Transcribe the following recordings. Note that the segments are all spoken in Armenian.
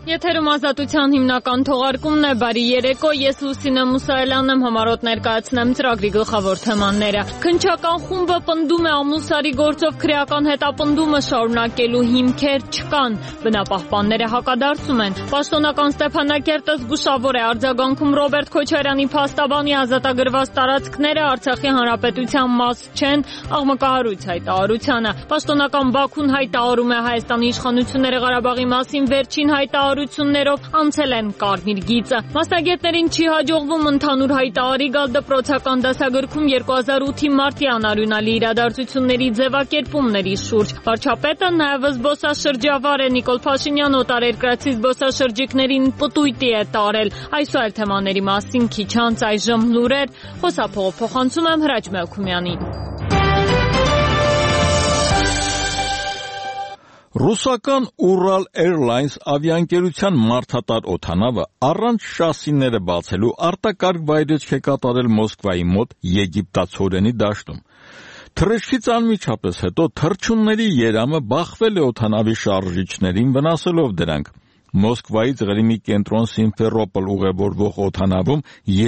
Եթերում ազատության հիմնական թողարկումն է, բարի երեկո, ես Լուսինե Մուսայելյանն եմ, համառոտ ներկայացնեմ ծրագրի գլխավոր թեմաները։ Քննչական խումբը պնդում է Ամուլսարի գործով քրեական հետապնդումը շարունակելու հիմքեր չկան, բնապահպանները հակադարձում են։ Պաշտոնական Ստեփանակերտը զգուշավոր է, արձագանքում Ռոբերտ Քոչարյանի փաստաբանի ազատագրված տարածքները Արցախի հանրապետության մաս չեն, աղմկահարույց հայտարարությանը։ Պաշտոնական Բաքուն հայտարարում է Հայաստանի իշխանությունները Ղարաբաղի մասին վերջին հայտարարություններով անցել են կարմիր գիծը։ Մասնագետներին չի հաջողվում ընդհանուր հայտարարի գալ դպրոցական դասագրքում 2008-ի մարտի անարյունալի իրադարձությունների ձևակերպումների շուրջ։ Վարչապետը նաև զբոսաշրջավար է, Նիկոլ Փաշինյան օտարերկրացի զբոսաշրջիկներին պտույտի է տարել։ Այսօր թեմաների մասին քիչ անց այժմ լուրեր, խոսափողը փոխանցում եմ Հրաչ Մելքումյանին։ Ռուսական Ural Airlines ավիաընկերության մարդատար օդանավը առանց շասիները բացելու արտակարգ վայրեջք է կատարել Մոսկվայի մոտ Եգիպտացորենի դաշտում։ Թռիչքից անմիջապես հետո թռչունների երամը բախվել է օդանավի շարժիչներին, վնասելով դրանք։ Մոսկվայից Ղրիմի կենտրոն Սիմֆերոպոլ ուղևորվող օդանավում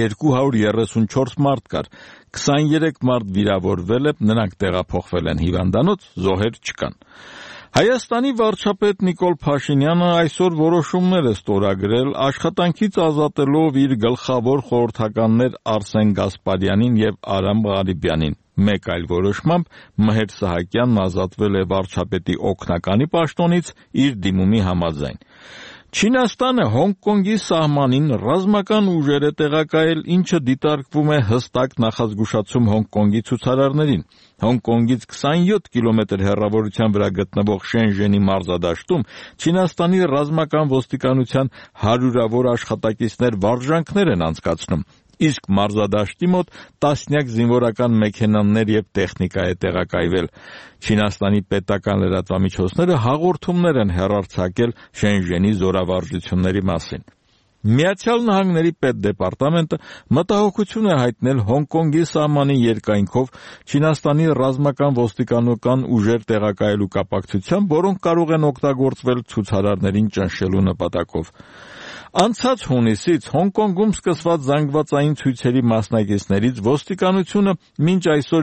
234 մարդ կար, 23 մարդ վիրավորվել է, նրանք տեղափոխվել են հիվանդանոց, զոհեր չկան։ Հայաստանի վարչապետ Նիկոլ Փաշինյանը այսօր որոշումներ է ստորագրել աշխատանքից ազատելով իր գլխավոր խորհրդականներ Արսեն Գասպարյանին եւ Արամ Ղարիբյանին։ Մեկ այլ որոշմամբ Մհեր Սահակյանն ազատվել է վարչապետի օգնականի պաշտոնից իր դիմումի համաձայն։ Չինաստանը Հոնկոնգի սահմանին ռազմական ուժեր է տեղակայել, ինչը դիտարկվում է հստակ նախազգուշացում Հոնկոնգի ցուցարարներին։ Հոնկոնգից 27 կիլոմետր հեռավորության վրա գտնվող Շենժենի մարզադաշտում Չինաստանի ռազմական ոստիկանության հարյուրավոր աշխատակիցներ վարժանքներ են անցկացնում, իսկ մարզադաշտի մոտ տասնյակ զինվորական մեքենաներ եւ տեխնիկա է տեղակայվել։ Չինաստանի պետական լրատվամիջոցները հաղորդումներ են հեռարձակել Շենժենի զորավարժությունների մասին։ Միացյալ Նահանգների պետդեպարտամենտը մտահոգություն է հայտնել Հոնկոնգի սահմանի երկայնքով Չինաստանի ռազմական ոստիկանական ուժեր տեղակայելու կապակցությամբ, որոնք կարող են օգտագործվել ցուցարարներին ճնշելու նպատակով։ Անցած հունիսից Հոնկոնգում սկսված զանգվածային ցույցերի մասնակիցներից ոստիկանությունը մինչ այսօր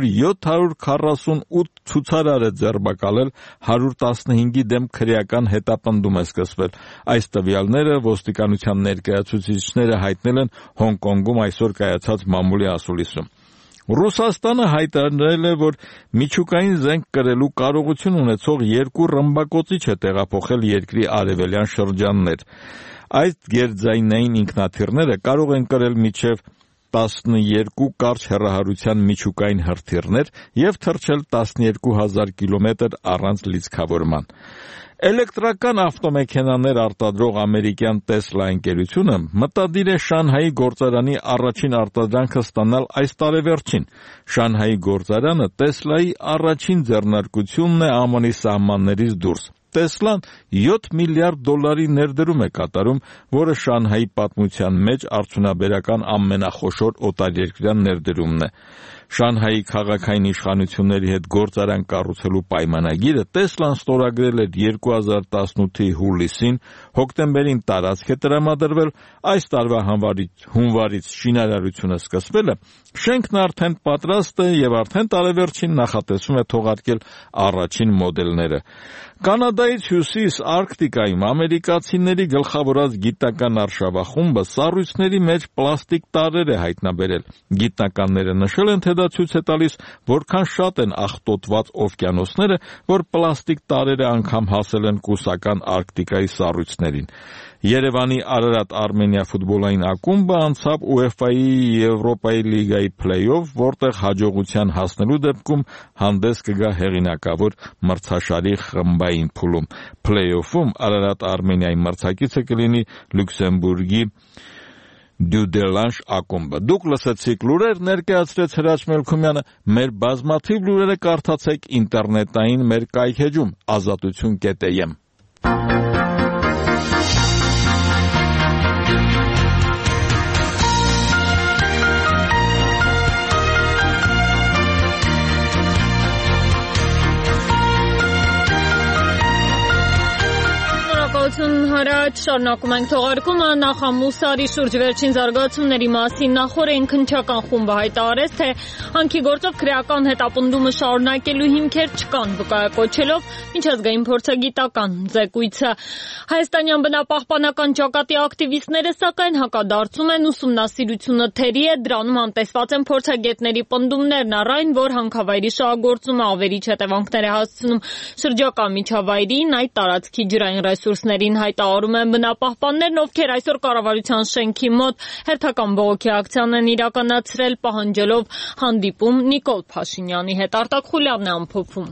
748 ցուցարար է ձերբակալել, 115-ի դեմ քրեական հետապնդում է սկսվել։ Այս տվյալները ոստիկանության ներկայացուցիչները հայտնել են Հոնկոնգում այսօր կայացած մամուլի ասուլիսում։ Ռուսաստանը հայտարարել է, որ միջուկային զենք կրելու կարողություն ունեցող 2 ռմբակոծիչ է տեղափոխել երկրի արևելյան շրջաններ։ Այս գերձայնային ինքնաթիռները կարող են կրել մինչև 12 կարճ հեռահարության միջուկային հրթիռներ և թռչել 12000 կիլոմետր առանց լիցքավորման։ Էլեկտրական ավտոմեքենաներ արտադրող ամերիկյան Տեսլա ընկերությունը մտադիր է Շանհայի գործարանի առաջին արտադրանքը ստանալ այս տարեվերջին։ Շանհայի գործարանը Տեսլայի առաջին ձեռնարկությունն է ԱՄՆ-ի սահմաններից դուրս։ Տեսլան $7 միլիարդ ներդրում է կատարում, որը Շանհայի պատմության մեջ արդյունաբերական ամենախոշոր օտարերկրյա ներդրումն է։ Շանհայի քաղաքային իշխանությունների հետ գործարան կառուցելու պայմանագիրը Տեսլան ստորագրել էր 2018-ի հուլիսին, հոկտեմբերին տարածք է տրամադրվել, այս տարվա հունվարից շինարարությունը սկսվել է, շենքն արդեն պատրաստ է և արդեն տարեվերջին նախատեսվում է թողարկել առաջին մոդելները։ Կանադայից հյուսիս Արկտիկայում ամերիկացիների գլխավորած գիտական արշավախումբը սառույցների մեջ պլաստիկ տարրեր է հայտնաբերել։ Գիտնականները նշել են, թե դա ցույց է տալիս, որքան շատ են աղտոտված օվկիանոսները, որ պլաստիկ տարրերը անգամ հասել են կուսական Արկտիկայի սառույցներին։ Երևանի Արարատ-Արմենիա ֆուտբոլային ակումբը անցավ UEFA-ի Եվրոպայի լիգայի փլեյօֆ, որտեղ հաջողության հասնելու դեպքում հանդես կգա հեղինակավոր մրցաշարի խմբային փուլում։ Փլեյօֆում Արարատ-Արմենիայի մրցակիցը կլինի Լյուքսեմբուրգի Դյուդելանշ ակումբը։ Դուք լսեցիք լուրեր, ներկայացրեց Հրաչ Մելքումյանը։ Մեր բազմաթիվ լուրերը կարդացեք ինտերնետային մեր կայքեջում azatutun.am։ Շնորհակալություն հարաճ, շարունակում ենք թողարկումը նախամուսարի շուրջ վերջին զարգացումների մասին նախորդին քննչական խումբը հայտարարեց, թե հանքի գործով քրեական հետապնդումը շարունակելու հիմքեր չկան, վկայակոչելով միջազգային փորձագիտական զեկույցը։ Հայաստանյան բնապահպանական ճակատի ակտիվիստները սակայն հակադարձում են ուսումնասիրությունը թերի է, դրանում անտեսված են փորձագետների պնդումներն առ այն, որ հանքավայրի շահագործումը ավերիչ հետևանքներ է հասցնում շրջակա միջավայրին, այդ տարածքի ջրային ռեսուրսներին, հայտարարում են բնապահպաններն, ովքեր այսօր կառավարության շենքի մոտ հերթական բողոքի ակցիան են իրականացրել, պահանջելով հանդիպում Նիկոլ Փաշինյանի հետ։ Արտակ Խուլյանն է ամփոփում։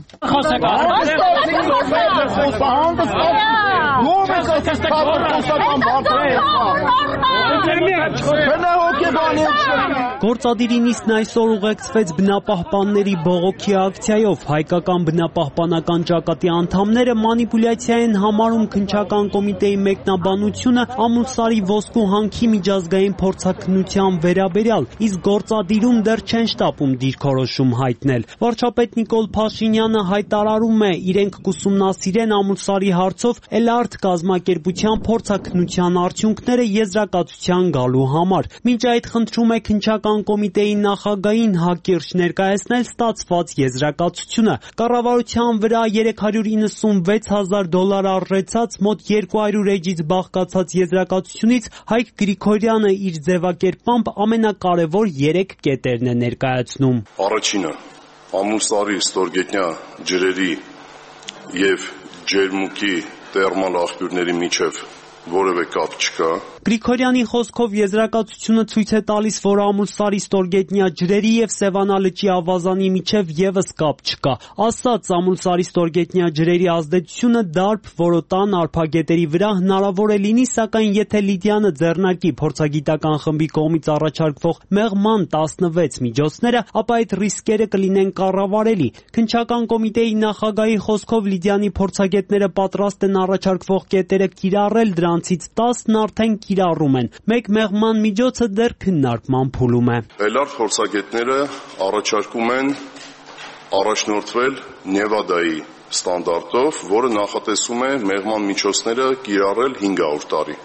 Գործադիրին իսկ այսօր ուղեկցվեց բնապահպանների բողոքի ակցիայով։ Հայկական բնապահպանական ճակատի անդամները մանիպուլյացիա են համարում քննչական կոմիտեի մեկնաբանությունը Ամուլսարի ոսկու հանքի միջազգային փորձաքննության վերաբերյալ, իսկ գործադիրում դեռ չեն շտապում դիրքորոշում հայտնել։ Վարչապետ Նիկոլ Փաշինյանը հայտարարում է, իրենք կուսումնասիրեն Ամուլսարի հարցով էլարտ կազմակերպության փորձաքննության արդյունքները եզրակացության գալու համար։ Մինչ այդ խնդրում է քննչական կոմիտեի նախագահին հակիրճ ներկայացնել ստացված եզրակացությունը։ Կառավարության վրա $396,000 առրեցած մոտ 200 էջից բաղկացած եզրակացությունից Հայկ Գրիգորյանը իր ձևակերպմամբ ամենակարևոր 3 կետերն է ներկայացնում։ Առաջինը Ամուլսարի ստորգետնյա ջրերի եւ ջերմուկի տերմալ աղբյուրների միջև որևէ կապ չկա։ Գրիգորյանի խոսքով եզրակացությունը ցույց է տալիս, որ Ամուլսարի ստորգետնյա ջրերի եւ Սևանա լճի ավազանի միջև եւս կապ չկա։ Ասած Ամուլսարի ստորգետնյա ջրերի ազդեցությունը դարբ, որոտան, արփագետերի վրա հնարավոր է լինի, սակայն եթե Լիդիանը ձեռնարկի փորձագիտական խմբի կողմից առաջարկվող մեղման 16 միջոցները, ապա այդ ռիսկերը կլինեն կառավարելի։ Քննչական կոմիտեի նախագահի խոսքով Լիդիանի փորձագետները պատրաստ են առաջարկվող կետերը կիրառել, դրանցից 10-ն արդեն կիրառում են։ Մեկ մեղման միջոցը դեռ քննարկման փուլում է։ Էլարտ փորձագետները առաջարկում են առաջնորդվել Նևադայի ստանդարտով, որը նախատեսում է մեղման միջոցները կիրառել 500 տարի։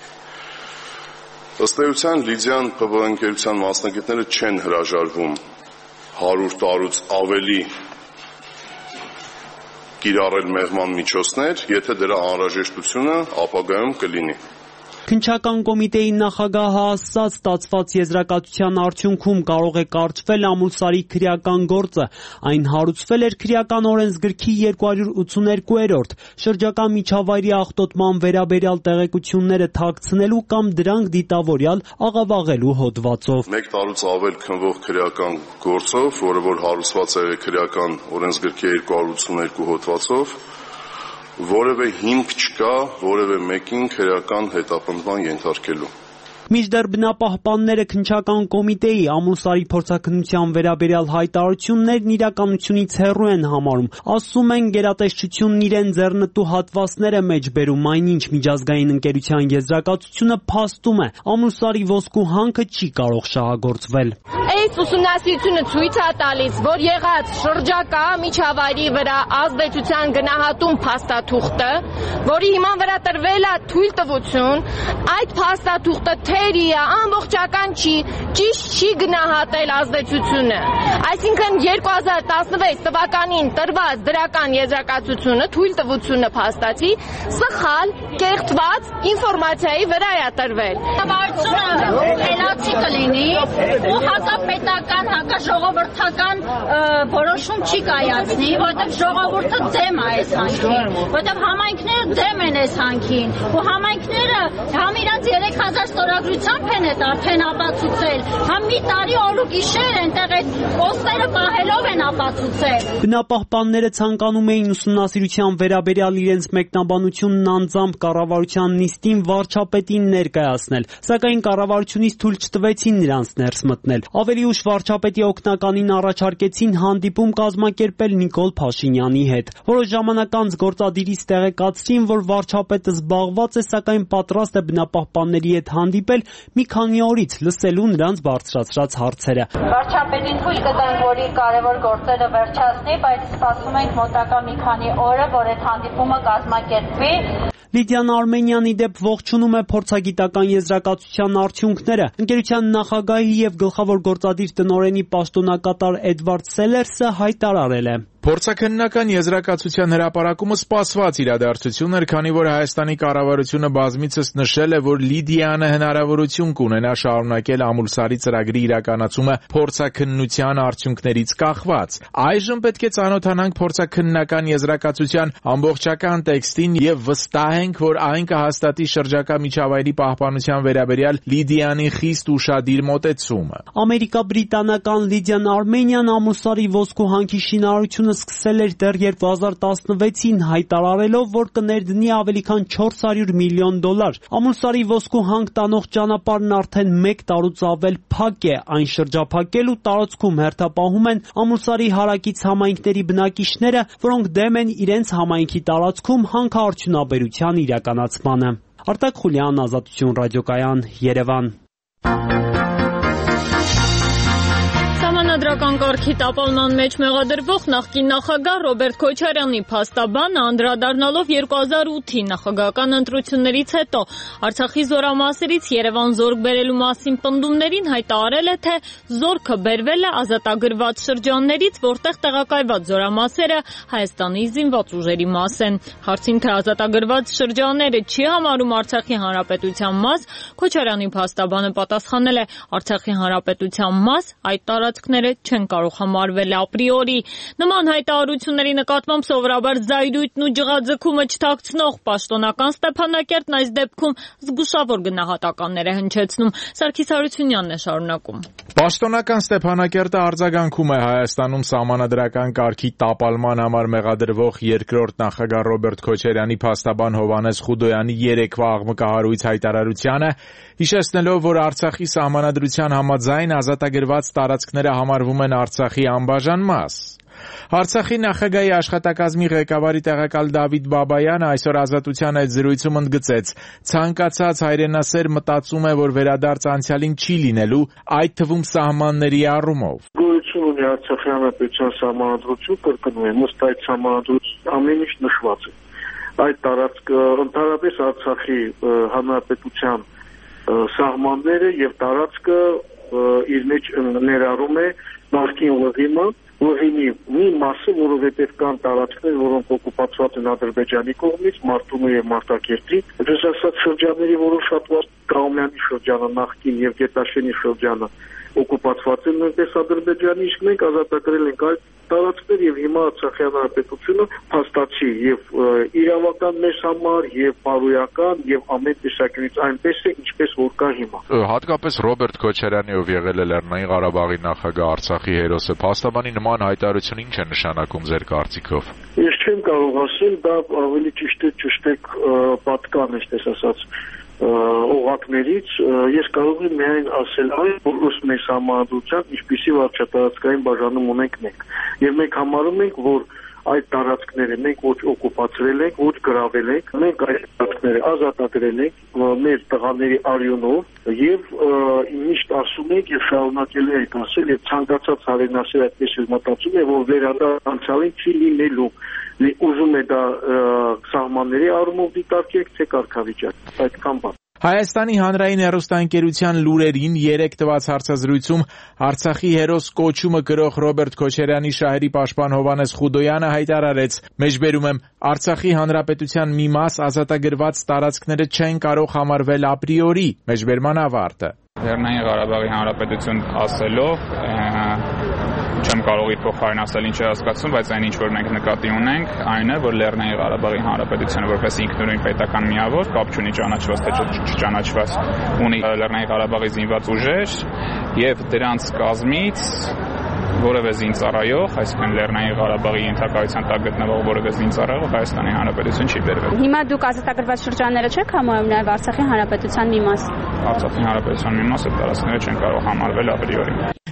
Ըստ էության Լիդիան ՊՎ ընկերության մասնագետները չեն հրաժարվում 100 տարուց ավելի կիրառել մեղման միջոցներ, եթե դրա անհրաժեշտությունը ապագայում կլինի։ Քննչական կոմիտեի նախագահը ասաց, ստացված եզրակացության արդյունքում կարող է կարճվել Ամուլսարի քրեական գործը։ Այն հարուցվել էր քրեական օրենսգրքի 282-րդ շրջակա միջավայրի աղտոտման վերաբերյալ տեղեկությունները թաքցնելու կամ դրանք դիտավորյալ աղավաղելու հոդվածով։ 1 տարուց ավել քննվող քրեական գործով, որը որ հարուցված է քրեական օրենսգրքի 282 հոդվածով, որևէ հիմք չկա որևէ մեկին քրեական հետապնդման ենթարկելու։ Մինչդեռ բնապահպանները քննչական կոմիտեի Ամուլսարի փորձաքննության վերաբերյալ հայտարարություններն իրականությունից հեռու են համարում։ Ասում են, գերատեսչությունն իրեն ձեռնտու հատվածները մեջ բերում, այնինչ միջազգային ընկերության եզրակացությունը փաստում է։ Ամուլսարի ոսկու հանքը չի կարող շահագործվել։ Այս ուսումնասիրությունը ցույց է տալիս, որ եղած շրջակա միջավայրի վրա ազդեցության գնահատում փաստաթուղթը, որի հիման վրա տրվել է թույլտվություն, այդ փաստաթուղթը թերի է, ամբողջական չի, ճիշտ չի գնահատել ազդեցությունը։ Այսինքն 2016 թվականին տրված դրական եզրակացությունը, թույլտվությունը փաստացի սխալ, կեղծված ինֆորմացիայի վրա է տրվել։ Կառավարությունը խելացի կլինի ու հակապետական, հակաժողովրդական որոշում չի կայացնի, որովհետև ժողովուրդը դեմ է այս հանքին, որովհետև համայնքները դեմ են այս հանքին, ու համայնքները համ իրանց 3000 ստորագրությամբ են այդ արդեն ապացուցել, համ մի տարի օր ու գիշեր այնտեղ այդ պոստերը պահելով են ապացուցել։ Բնապահպանները ցանկանում էին ուսումնասիրության վերաբերյալ իրենց մեկնաբանությունն անձամբ կառավարության նիստին վարչապետին ներկայացնել, սակայն կառավարությունից թույլ չտվեցին նրանց ներս մտնել։ Ավելի ուշ վարչապետի օգնականին առաջարկեցին հանդիպում կազմակերպել Նիկոլ Փաշինյանի հետ։ Որոշ ժամանակ անց գործադիրից տեղեկացրին, որ վարչապետը զբաղված է, սակայն պատրաստ է բնապահպանների հետ հանդիպել մի քանի օրից լսելու նրանց բարձրացրած հարցերը։ Վարչապետին թույլ կտանք, որ իր կարևոր գործերը վերջացնի, բայց սպասում ենք մոտակա մի քանի օրը, որ այդ հանդիպումը կազմակերպվի։ Լիդիան Արմենյանի դեպ ողջունում է փորձագիտական եզրակացության արդյունքները։ Ընկերության նախագահի եւ գլխավոր գործադիր տնօրենի պաշտոնակատար Էդվարդ Սելերսը հայտարարել է. Փորձաքննական եզրակացության հրապարակումը սպասված իրադարձություն էր, քանի որ Հայաստանի կառավարությունը բազմիցս նշել է, որ Լիդիանը հնարավորություն կունենա շարունակել Ամուլսարի ծրագրի իրականացումը փորձաքննության արդյունքներից կախված։ Այժմ պետք է ծանոթանանք փորձաքննական եզրակացության ամբողջական տեքստին եւ վստահ ենք, որ այն կհաստատի շրջակա միջավայրի պահպանության վերաբերյալ Լիդիանի խիստ ուշադիր մոտեցումը։ Ամերիկա-բրիտանական Լիդիան Արմենյան Ամուլսարի ոսկու հանքի շինարարությունը սկսել էր դեռ 2016-ին հայտարարելով, որ կներդնի ավելի քան $400 միլիոն։ Ամուլսարի ոսկու հանք տանող ճանապարհն արդեն 1 տարուց ավել փակ է, այն շրջափակել ու տարածքում հերթապահում են Ամուլսարի հարակից համայնքների բնակիչները, որոնք դեմ են իրենց համայնքի տարածքում հանքարդյունաբերության իրականացմանը։ Արտակ Խուլյան, Ազատություն ռադիոկայան, Երևան։ Սահմանադրական կարգի տապալման մեջ մեղադրվող նախկին նախագահ Ռոբերտ Քոչարյանի փաստաբանը անդրադառնալով 2008-ի նախագահական ընտրություններից հետո Արցախի զորամասերից Երևան զորք բերելու մասին պնդումներին հայտարարել է, թե զորքը բերվել է ազատագրված շրջաններից, որտեղ տեղակայված զորամասերը Հայաստանի զինված ուժերի մաս են։ Հարցին, թե ազատագրված շրջանները չի համարում Արցախի հանրապետության մաս, Քոչարյանի փաստաբանը պատասխանել է. Արցախի հանրապետության մաս այդ տարածքները չեն կարող համարվել ապրիորի։ Նման հայտարարությունների նկատմամբ սովորաբար զայրույթն ու ջղաձգումը չթաքցնող պաշտոնական Ստեփանակերտն այս դեպքում զգուշավոր գնահատականներ է հնչեցնում։ Սարգիս Հարությունյանն է շարունակում. Պաշտոնական Ստեփանակերտը արձագանքում է Հայաստանում սահմանադրական կարգի տապալման համար մեղադրվող երկրորդ նախագահ Ռոբերտ Քոչարյանի փաստաբան Հովհաննես Խուդոյանի երեկվա աղմկահարույց հայտարարությանը, հիշեցնելով, որ Արցախի սահմանադրության համաձայն ազատագրված տարածքները համարվում են Արցախի անբաժան մաս։ Արցախի նախագահի աշխատակազմի ղեկավարի տեղակալ Դավիթ Բաբայանը այսօր Ազատության այդ զրույցում ընդգծեց. ցանկացած հայրենասեր մտածում է, որ վերադարձ անցյալին չի լինելու, այդ թվում սահմանների առումով։ Գոյություն ունի Արցախի հանրապետության սահմանադրություն, կրկնում եմ, ըստ այդ սահմանադրության ամեն ինչ նշված է։ Այդ տարածքը ընդհանրապես Արցախի հանրապետության սահմանները եւ տարածքը իր մեջ ներառում է նախկին Լուղինի մի մասը, որովհետև կան տարածքներ, որոնք օկուպացված են Ադրբեջանի կողմից, Մարտունու եւ Մարտակերտի, այսպես ասած շրջանների որոշ հատված Կաումյանի շրջանը, նախկին եւ Գետաշենի շրջանը օկուպացված են նույնպես Ադրբեջանի, իսկ մենք ազատագրել ենք այդ տարածքներ եւ հիմա Արցախի հանրապետությունը փաստացի եւ իրավական մեզ համար եւ բարոյական եւ ամեն տեսակետից այնպես է, ինչպես որ կա հիմա։ Հատկապես Ռոբերտ Քոչարյանի ով եղել է Լեռնային Ղարաբաղի նախագահ, Արցախի հերոսը, փաստաբանի նման հայտարարություն ինչ է նշանակում ձեր կարծիքով։ Ես չեմ կարող ասել, դա ավելի ճիշտ է պատկան, այսպես ասած օղակներից, ես կարող եմ միայն ասել այն, որ ըստ մեր սահմանադրության ինչպիսի վարչատարածքային բաժանում ունենք մենք։ Եվ մենք համարում ենք, որ այդ տարածքները մենք ոչ օկուպացրել ենք, ոչ գրավել ենք, մենք այդ տարածքները ազատագրել ենք մեր տղաների արյունով եւ միշտ ասում ենք եւ շարունակելու ենք ասել եւ ցանկացած հայրենասեր այդպես էլ մտածում է, որ վերադարձ անցյալին չի լինելու։ Ուզում է դա սահմանների առումով դիտարկեք, թե կարգավիճակ, այդքան բան։ Հայաստանի հանրային հեռուստաընկերության լուրերին 3 տված հարցազրույցում Արցախի հերոս կոչումը կրող Ռոբերտ Քոչարյանի շահերի պաշտպան Հովհաննես Խուդոյանը հայտարարեց. մեջբերում եմ, Արցախի հանրապետության մի մաս ազատագրված տարածքները չեն կարող համարվել ապրիորի, մեջբերման ավարտը։ Լեռնային Ղարաբաղի հանրապետություն ասելով չեմ կարող իր փոխարեն ասել ինչ է հասկացում, բայց այն ինչ որ մենք նկատի ունենք, այն է, որ Լեռնային Ղարաբաղի հանրապետությունը որպես ինքնուրույն պետական միավոր, կապ չունի ճանաչված թե չճանաչված, ունի Լեռնային Ղարաբաղի զինված ուժեր եւ դրանց կազմից որևէ զինծառայող, այսինքն Լեռնային Ղարաբաղի ենթակայության տակ գտնվող որևէ զինծառայող Հայաստանի հանրապետություն չի բերվել։ Հիմա դուք ազատագրված շրջանները չեք համարում նաեւ Արցախի հանրապետության մի մաս։ Արցախի հանրապետության մի մասը տարածքները չեն կարող համարվել ապրիորի։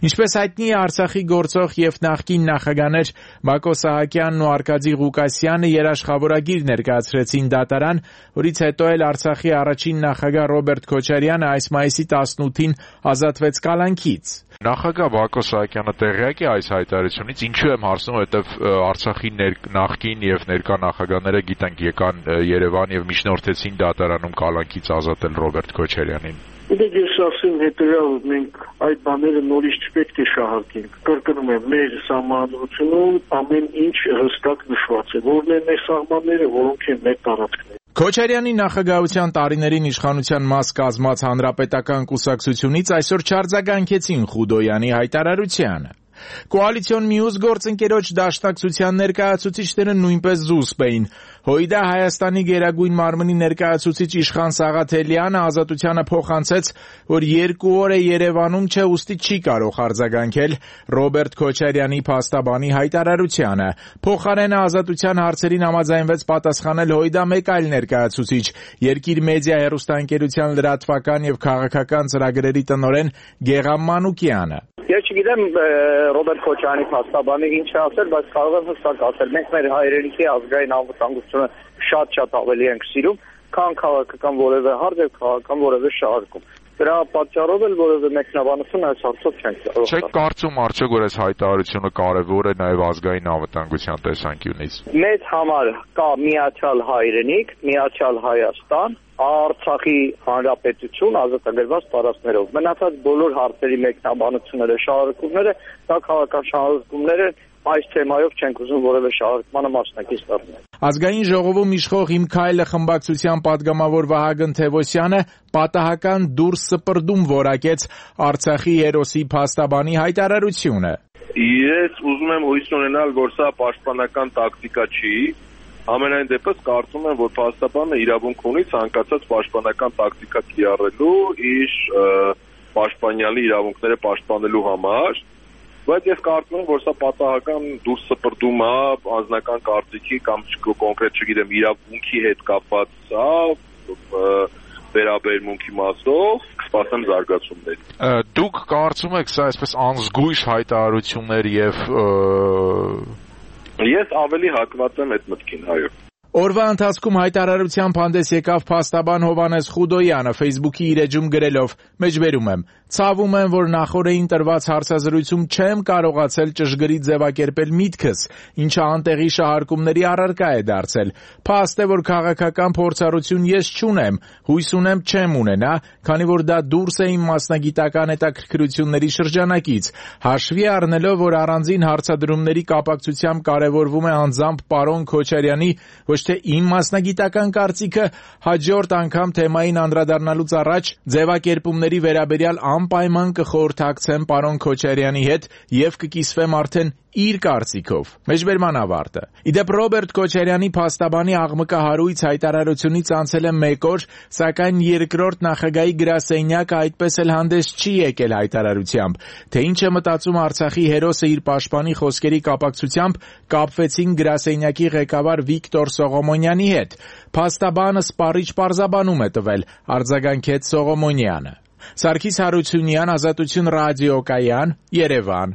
Ինչպես հայտնի է, Արցախի գործող եւ նախկին նախագահներ Բակո Սահակյանն ու Արկադի Ղուկասյանը երաշխավորագիր ներկայացրեցին դատարան, որից հետո էլ Արցախի առաջին նախագահ Ռոբերտ Քոչարյանը այս մայիսի 18-ին ազատվեց կալանքից։ Նախագահ Բակո Սահակյանը տեղյակ է այս հայտարարությունից, ինչու եմ հարցնում, որովհետև Արցախի նախկին եւ ներկա նախագահները գիտենք եկան Երևան եւ միջնորդեցին դատարանում կալանքից ազատել Ռոբերտ Քոչարյանին։ Ես ասեմ հետեւյալ, մենք այդ բաները նորից չպետք է շահարկենք։ Կրկնում եմ, մեր սահմանադրությունում ամեն ինչ հստակ նշված է, որն են մեր սահմանները, որոնք են մեր տարածքները։ Քոչարյանի նախագահության տարիներին իշխանության մաս կազմած Հանրապետական կուսակցությունից այսօր չարձագանքեցին Խուդոյանի հայտարարությանը։ Կոալիցիոն մյուս գործընկերոջ դաշնակցության ներկայացուցիչները նույնպես զուսպ էին։ ՀՅԴ Հայաստանի Գերագույն մարմնի ներկայացուցիչ Իշխան Սաղաթելյանը ազատությանը փոխանցեց, որ 2 օր է Երևանում չէ, ուստի չի կարող արձագանքել Ռոբերտ Քոչարյանի փաստաբանի հայտարարությանը։ Փոխարենը ազատության հարցերին համաձայնվեց պատասխանել ՀՅԴ մեկ այլ ներկայացուցիչ, Երկիր մեդիա հեռուստաընկերության լրատվական եւ քաղաքական ծրագրերի տնօրեն Գեգամ Մանուկյանը։ Ես չգիտեմ Ռոբերտ Քոչարյանի փաստաբանը ինչ է ասել, բայց կարող եմ հստակ ասել, մենք մեր հայրենիքի ազգային անվտանգությունը շատ ավելի ենք սիրում, քան քաղաքական որևէ հարց եւ քաղաքական որևէ շահարկում։ Դրա պատճառով էլ որևէ մեկնաբանություն այս հարցով չենք կարող։ Չեք կարծում արդյոք, որ այս հայտարարությունը կարևոր է նաեւ ազգային անվտանգության տեսանկյունից։ Մեզ համար կա միացյալ հայրենիք, միացյալ Հայաստան, Արցախի հանրապետություն ազատագրված տարածքներով։ Մնացած բոլոր հարցերի մեկնաբանությունները, շահարկումները, դա քաղաքական շահարկումներ են, այս թեմայով չենք ուզում որևէ շահարկմանը մասնակից դառնալ։ Ազգային ժողովում իշխող Իմ քայլը խմբակցության падգամավոր Վահագն Թևոսյանը պատահական դուրս սպրդում որակեց Արցախի հերոսի փաստաբանի հայտարարությունը։ Ես ուզում եմ հույս ունենալ, որ սա պաշտպանական տակտիկա չի։ Ամենայն դեպս կարծում եմ, որ փաստաբանը իրավունք ունի ցանկացած պաշտպանական տակտիկա կիրառելու իր պաշտպանյալի իրավունքները պաշտպանելու համար, բայց ես կարծում եմ, որ սա պատահական դուրս սպրդում է անձնական կարծիքի կամ կոնկրետ չգիտեմ իրավունքի հետ կապված սա վերաբերմունքի մասով կսպասեմ զարգացումների։ Դուք կարծում եք սա այսպես անզգույշ հայտարարություններ եւ Ես ավելի հակված եմ այդ մտքին, այո։ Օրվա ընթացքում հայտարարությամբ հանդես եկավ փաստաբան Հովհաննես Խուդոյանը Facebook-ի իր էջում գրելով. «Մեջբերում եմ, ցավում եմ, որ նախորդին տրված հարցազրույցում չեմ կարողացել ճշգրիտ ձևակերպել միտքս, ինչը անտեղի շահարկումների առարկա է դարձել։ Փաստ է, որ քաղաքական փորձառություն ես չունեմ, հույս ունեմ չեմ ունենա, քանի որ դա դուրս է իմ մասնագիտական հետաքրքրությունների շրջանակից։ Հաշվի առնելով, որ առանձին հարցադրումների կապակցությամբ կարևորվում է անձամբ պարոն Քոչարյանի ոչ թե իմ մասնագիտական կարծիքը, հաջորդ անգամ թեմային անդրադառնալուց առաջ ձևակերպումների վերաբերյալ անպայման կխորհրդակցեմ պարոն Քոչարյանի հետ եւ կկիսվեմ արդեն իր կարծիքով»։ Մեջբերման ավարտը։ Իդեպ Ռոբերտ Քոչարյանի փաստաբանի աղմկահարույց հայտարարությունից անցել է 1 օր, սակայն երկրորդ նախագահի գրասենյակը այդպես էլ հանդես չի եկել հայտարարությամբ։ Թե ինչ է մտածում Արցախի հերոսը իր պաշտպանի խոսքերի կապակցությամբ, կապվեցին գրասենյակի ղեկավար Վիկտոր Սողոմոնյանի հետ։ Փաստաբանը սպառիչ պարզաբանում է տվել, արձագանքեց Սողոմոնյանը։ Սարգիս Հարությունյան, Ազատություն ռադիոկայան, Երևան։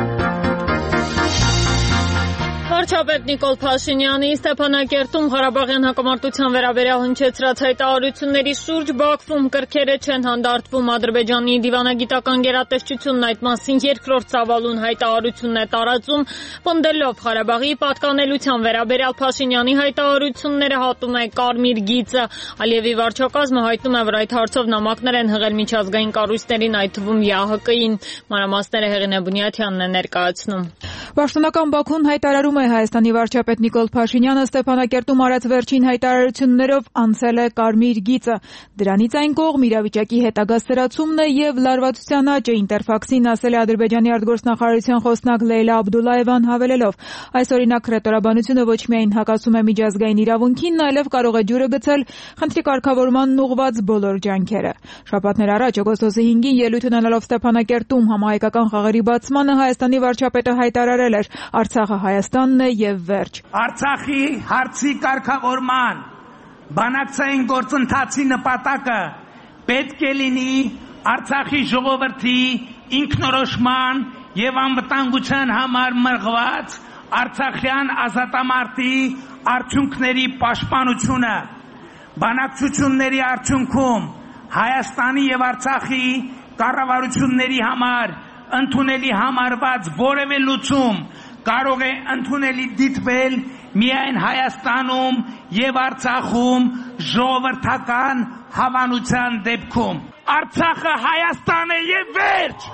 Վարչապետ Նիկոլ Փաշինյանի Ստեփանակերտում Ղարաբաղյան հակամարտության վերաբերյալ հնչեցրած հայտարարությունների շուրջ Բաքվում կրքերը չեն հանդարտվում։ Ադրբեջանի դիվանագիտական գերատեսչությունն այդ մասին երկրորդ ծավալուն հայտարարությունն է տարածում, պնդելով Ղարաբաղի պատկանելության վերաբերյալ Փաշինյանի հայտարարությունները հատում է կարմիր գիծը։ Ալիևի վարչակազմը հայտնում է, որ այդ հարցով նամակներ են հղել միջազգային կառույցներին, այդ թվում ՀՀԿ-ին։ Մանրամասները Հեղինե Բունյաթյանն է ներկայացնում։ Պաշտոնական Բաքուն հայտարարում է, Հայաստանի վարչապետ Նիկոլ Փաշինյանը Ստեփանակերտում արած վերջին հայտարարություններով անցել է կարմիր գիծը։ Դրանից այն կողմ իրավիճակի հետագա սրացումն է եւ լարվածության աճը, Ինտերֆաքսին ասել է Ադրբեջանի արտգործնախարարության խոսնակ Լեյլա Աբդուլլաևան հավելելով. այս օրինակ հռետորաբանությունը ոչ միայն հակասում է միջազգային իրավունքին, այլև կարող է ջուրը գցել խնդրի կարգավորմանն ուղղված բոլոր ջանքերը։ Շաբաթներ առաջ օգոստոսի 5-ին ելույթ ունենալով Ստեփանակերտում համահայկական խաղերի բացմանը Հայաստանի վարչապետը հայտարարել էր. Արցախը Հայաստանն է եւ վերջ։ Արցախի հարցի կարգավորման բանակցային գործընթացի նպատակը պետք է լինի Արցախի ժողովրդի ինքնորոշման եւ անվտանգության համար մղված Արցախյան ազատամարտի արդյունքների պաշտպանությունը բանակցությունների արդյունքում Հայաստանի եւ Արցախի կառավարությունների համար ընդունելի համարված որևէ լուծում կարող է ընդունելի դիտվել միայն Հայաստանում եւ Արցախում ժողովրդական հավանության դեպքում Արցախը Հայաստան է եւ վերջ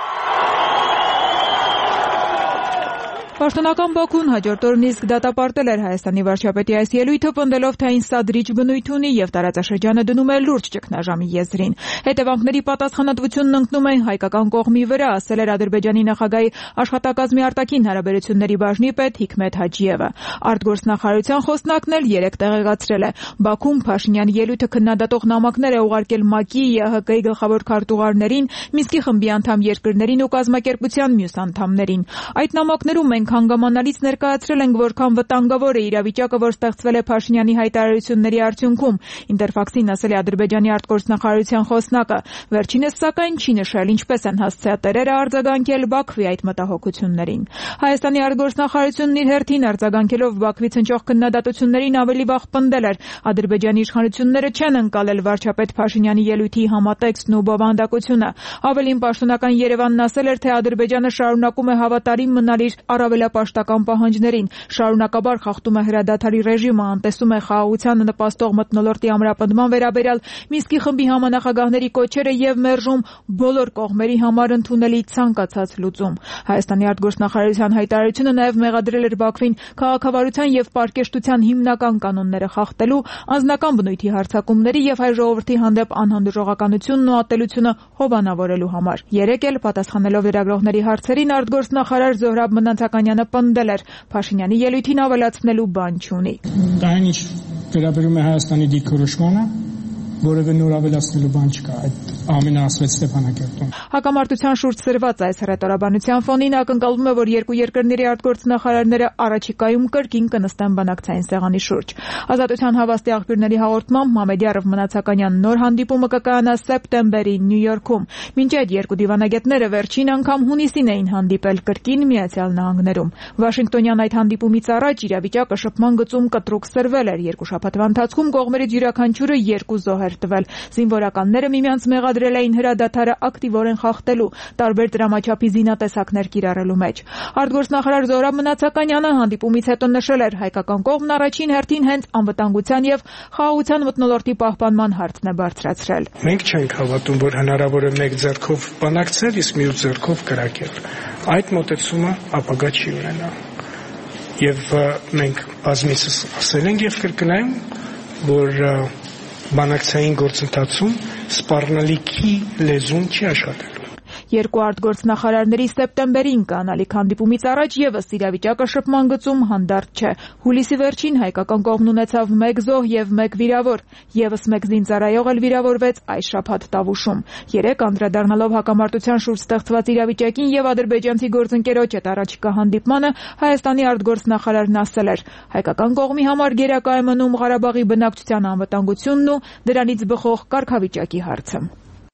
Պաշտոնական Բաքուն հաջորդ օրն իսկ դատապարտել էր Հայաստանի վարչապետի այս ելույթը, պնդելով, թե այն սադրիչ բնույթ ունի եւ տարածաշրջանը դնում է լուրջ ճգնաժամի եզրին։ Հետևանքների պատասխանատվությունն ընկնում է հայկական կողմի վրա, ասել էր Ադրբեջանի նախագահի աշխատակազմի արտաքին հարաբերությունների բաժնի պետ Հիկմետ Հաջիևը։ Արտգործնախարարության խոսնակն էլ երեկ տեղեկացրել է. Բաքուն Փաշինյանի ելույթը քննադատող նամակներ է ուղարկել ՄԱԿ-ի, ԵՀԿ-ի գլխավոր քարտուղարներին, Մինսկի խմբի անդամ երկրներին ու կազմակերպության մյուս անդամներին։ Այդ նամակներում մենք հանգամանալից ներկայացրել ենք, որքան վտանգավոր է իրավիճակը, որ ստեղծվել է Փաշինյանի հայտարարությունների արդյունքում, Ինտերֆաքսին ասել է Ադրբեջանի արտգործնախարարության խոսնակը։ Վերջինս սակայն չի նշել ինչպես են հասցեատերերը արձագանքել Բաքվի այդ մտահոգություններին։ Հայաստանի արտգործնախարարությունն իր հերթին արձագանքելով Բաքվից հնչող քննադատություններին ավելի վաղ պնդել էր. Ադրբեջանի իշխանությունները չեն ընկալել վարչապետ Փաշինյանի ելույթի համատեքստն ու բովանդակությունը։ Ավելին պաշտոնական Երևանն ասել էր, թե Ադրբեջանը շարունակում է հավատարիմ մնալ իր առավելապաշտական պահանջներին, շարունակաբար խախտում է հրադադարի ռեժիմը, անտեսում է խաղաղությանը նպաստող մթնոլորտի ամրապնդման վերաբերյալ Մինսկի խմբի համանախագահների կոչերը եւ մերժում բոլոր կողմերի համար ընդունելի ցանկացած լուծում։ Հայաստանի արտգործնախարարության հայտարարությունը նաեւ մեղադրել էր Բաքվին քաղաքավարության եւ պարկեշտության հիմնական կանոնները խախտելու, անձնական բնույթի հարձակումների եւ հայ ժողովրդի հանդեպ անհանդուրժողականությունն ու ատելությունը հովանավորելու համար։ Երեկ էլ պատասխանելով լրագրողների հարցերին արտգործնախարար Զոհրաբ Մնացականյանը պնդել էր. Փաշինյանի ելույթին ավելացնելու բան չունի։ Դա ինչ վերաբերում է Հայաստանի դիրքորոշմանը, որևէ նոր ավելացնելու բան չկա, այդ ամենը ասվեց Ստեփանակերտում։ Հակամարտության շուրջ սրված այս հրետորաբանության ֆոնին ակնկալվում է, որ երկու երկրների արտգործնախարարները առաջիկայում կրկին կնստեն բանակցային սեղանի շուրջ։ Ազատության հավաստի աղբյուրների հաղորդմամբ Մամեդյարով Մնացականյան նոր հանդիպումը կկայանա սեպտեմբերին Նյու Յորքում։ Մինչ այդ երկու դիվանագետները վերջին անգամ հունիսին էին հանդիպել կրկին Միացյալ Նահանգներում։ Վաշինգտոնյան այդ հանդիպումից առաջ իրավիճակը շփման գծում կտրուկ սրվել էր։ Երկու շաբաթվա ընթացքում կողմերից յուրաքանչյուրը 2 զոհեր տվել։ Զինվորականները միմյանց մեղադրել էին հրադադարը ակտիվորեն խախտելու, տարբեր դրամաչափի զինատեսակներ կիրառելու մեջ։ Արտգործնախարար Զոհրաբ Մնացականյանը հանդիպումից հետո նշել էր, հայկական կողմն առաջին հերթին հենց անվտանգության եւ խաղաղության մթնոլորտի պահպանման հարցն է բարձրացրել։ Մենք չենք հավատում, որ հնարավոր է մեկ ձեռքով բանակցել, իսկ մյուս ձեռքով կրակել։ Այդ մոտեցումը ապագա չի ունենա։ Եվ մենք բազմիցս ասել ենք եւ կրկնայում, որ բանակցային գործընթացում սպառնալիքի լեզուն չի աշխատելու։ Երկու արտգործնախարարների սեպտեմբերին կանալիք հանդիպումից առաջ եւս իրավիճակը շփման գծում հանդարտ չէ։ Հուլիսի վերջին հայկական կողմն ունեցավ 1 զոհ եւ 1 վիրավոր, եւս 1 զինծառայող էլ վիրավորվեց այս շաբաթ Տավուշում։ Երեկ անդրադառնալով հակամարտության շուրջ ստեղծված իրավիճակին եւ ադրբեջանցի գործընկերոջ հետ առաջիկա հանդիպմանը Հայաստանի արտգործնախարարն ասել էր. հայկական կողմի համար գերակա է մնում Ղարաբաղի բնակչության անվտանգությունն ու դրանից բխող կարգավիճակի հարցը։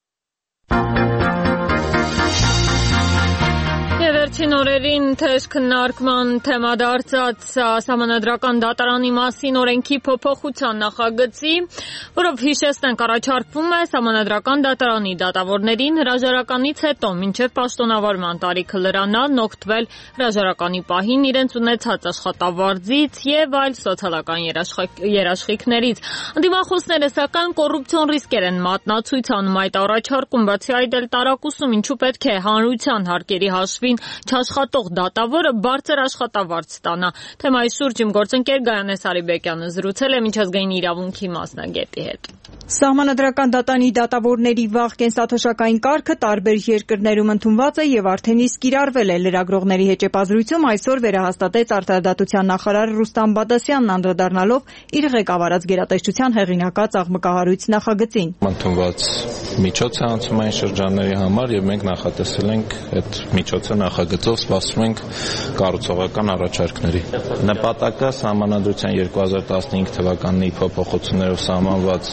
Վերջին օրերին թեժ քննարկման թեմա դարձած Սահմանադրական դատարանի մասին օրենքի փոփոխության նախագծի, որով հիշեցնենք առաջարկվում է Սահմանադրական դատարանի դատավորներին հրաժարականից հետո մինչև պաշտոնավարման տարիքը լրանալն օգտվել հրաժարականի պահին իրենց ունեցած աշխատավարձից եւ այլ սոցիալական երաշխիքներից։ Ընդդիմախոսները սակայն կոռուպցիոն ռիսկեր են մատնացույց անում այդ առաջարկում, բացի այդ էլ տարակուսում ինչու պետք է հանրության հարկերի հաշվին չաշխատող դատավորը բարձր աշխատավարձ ստանա։ Թեմայի շուրջ իմ գործընկեր Գայանե Սարիբեկյանը զրուցել է միջազգային իրավունքի մասնագետի հետ։ Սահմանադրական դատարանի դատավորների վաղ կենսաթոշակային կարգը տարբեր երկրներում ընդունված է եւ արդեն իսկ կիրառվել է։ Լրագրողների հեճեպազրույցում այսօր վերահաստատեց արտարդատության նախարար Ռուստամ Բադասյանն անդրադառնալով իր ղեկավարած գերատեսչության հեղինակած աղմկահարույց նախագծին։ Ընդունված միջոց է անցումային շրջանների համար եւ մենք նախատեսել ենք այդ միջոցը նախագծով սպասում ենք կառուցողական առաջարկների։ Նպատակը Սահմանադրության 2015 թվականի փոփոխություններով սահմանված մոդել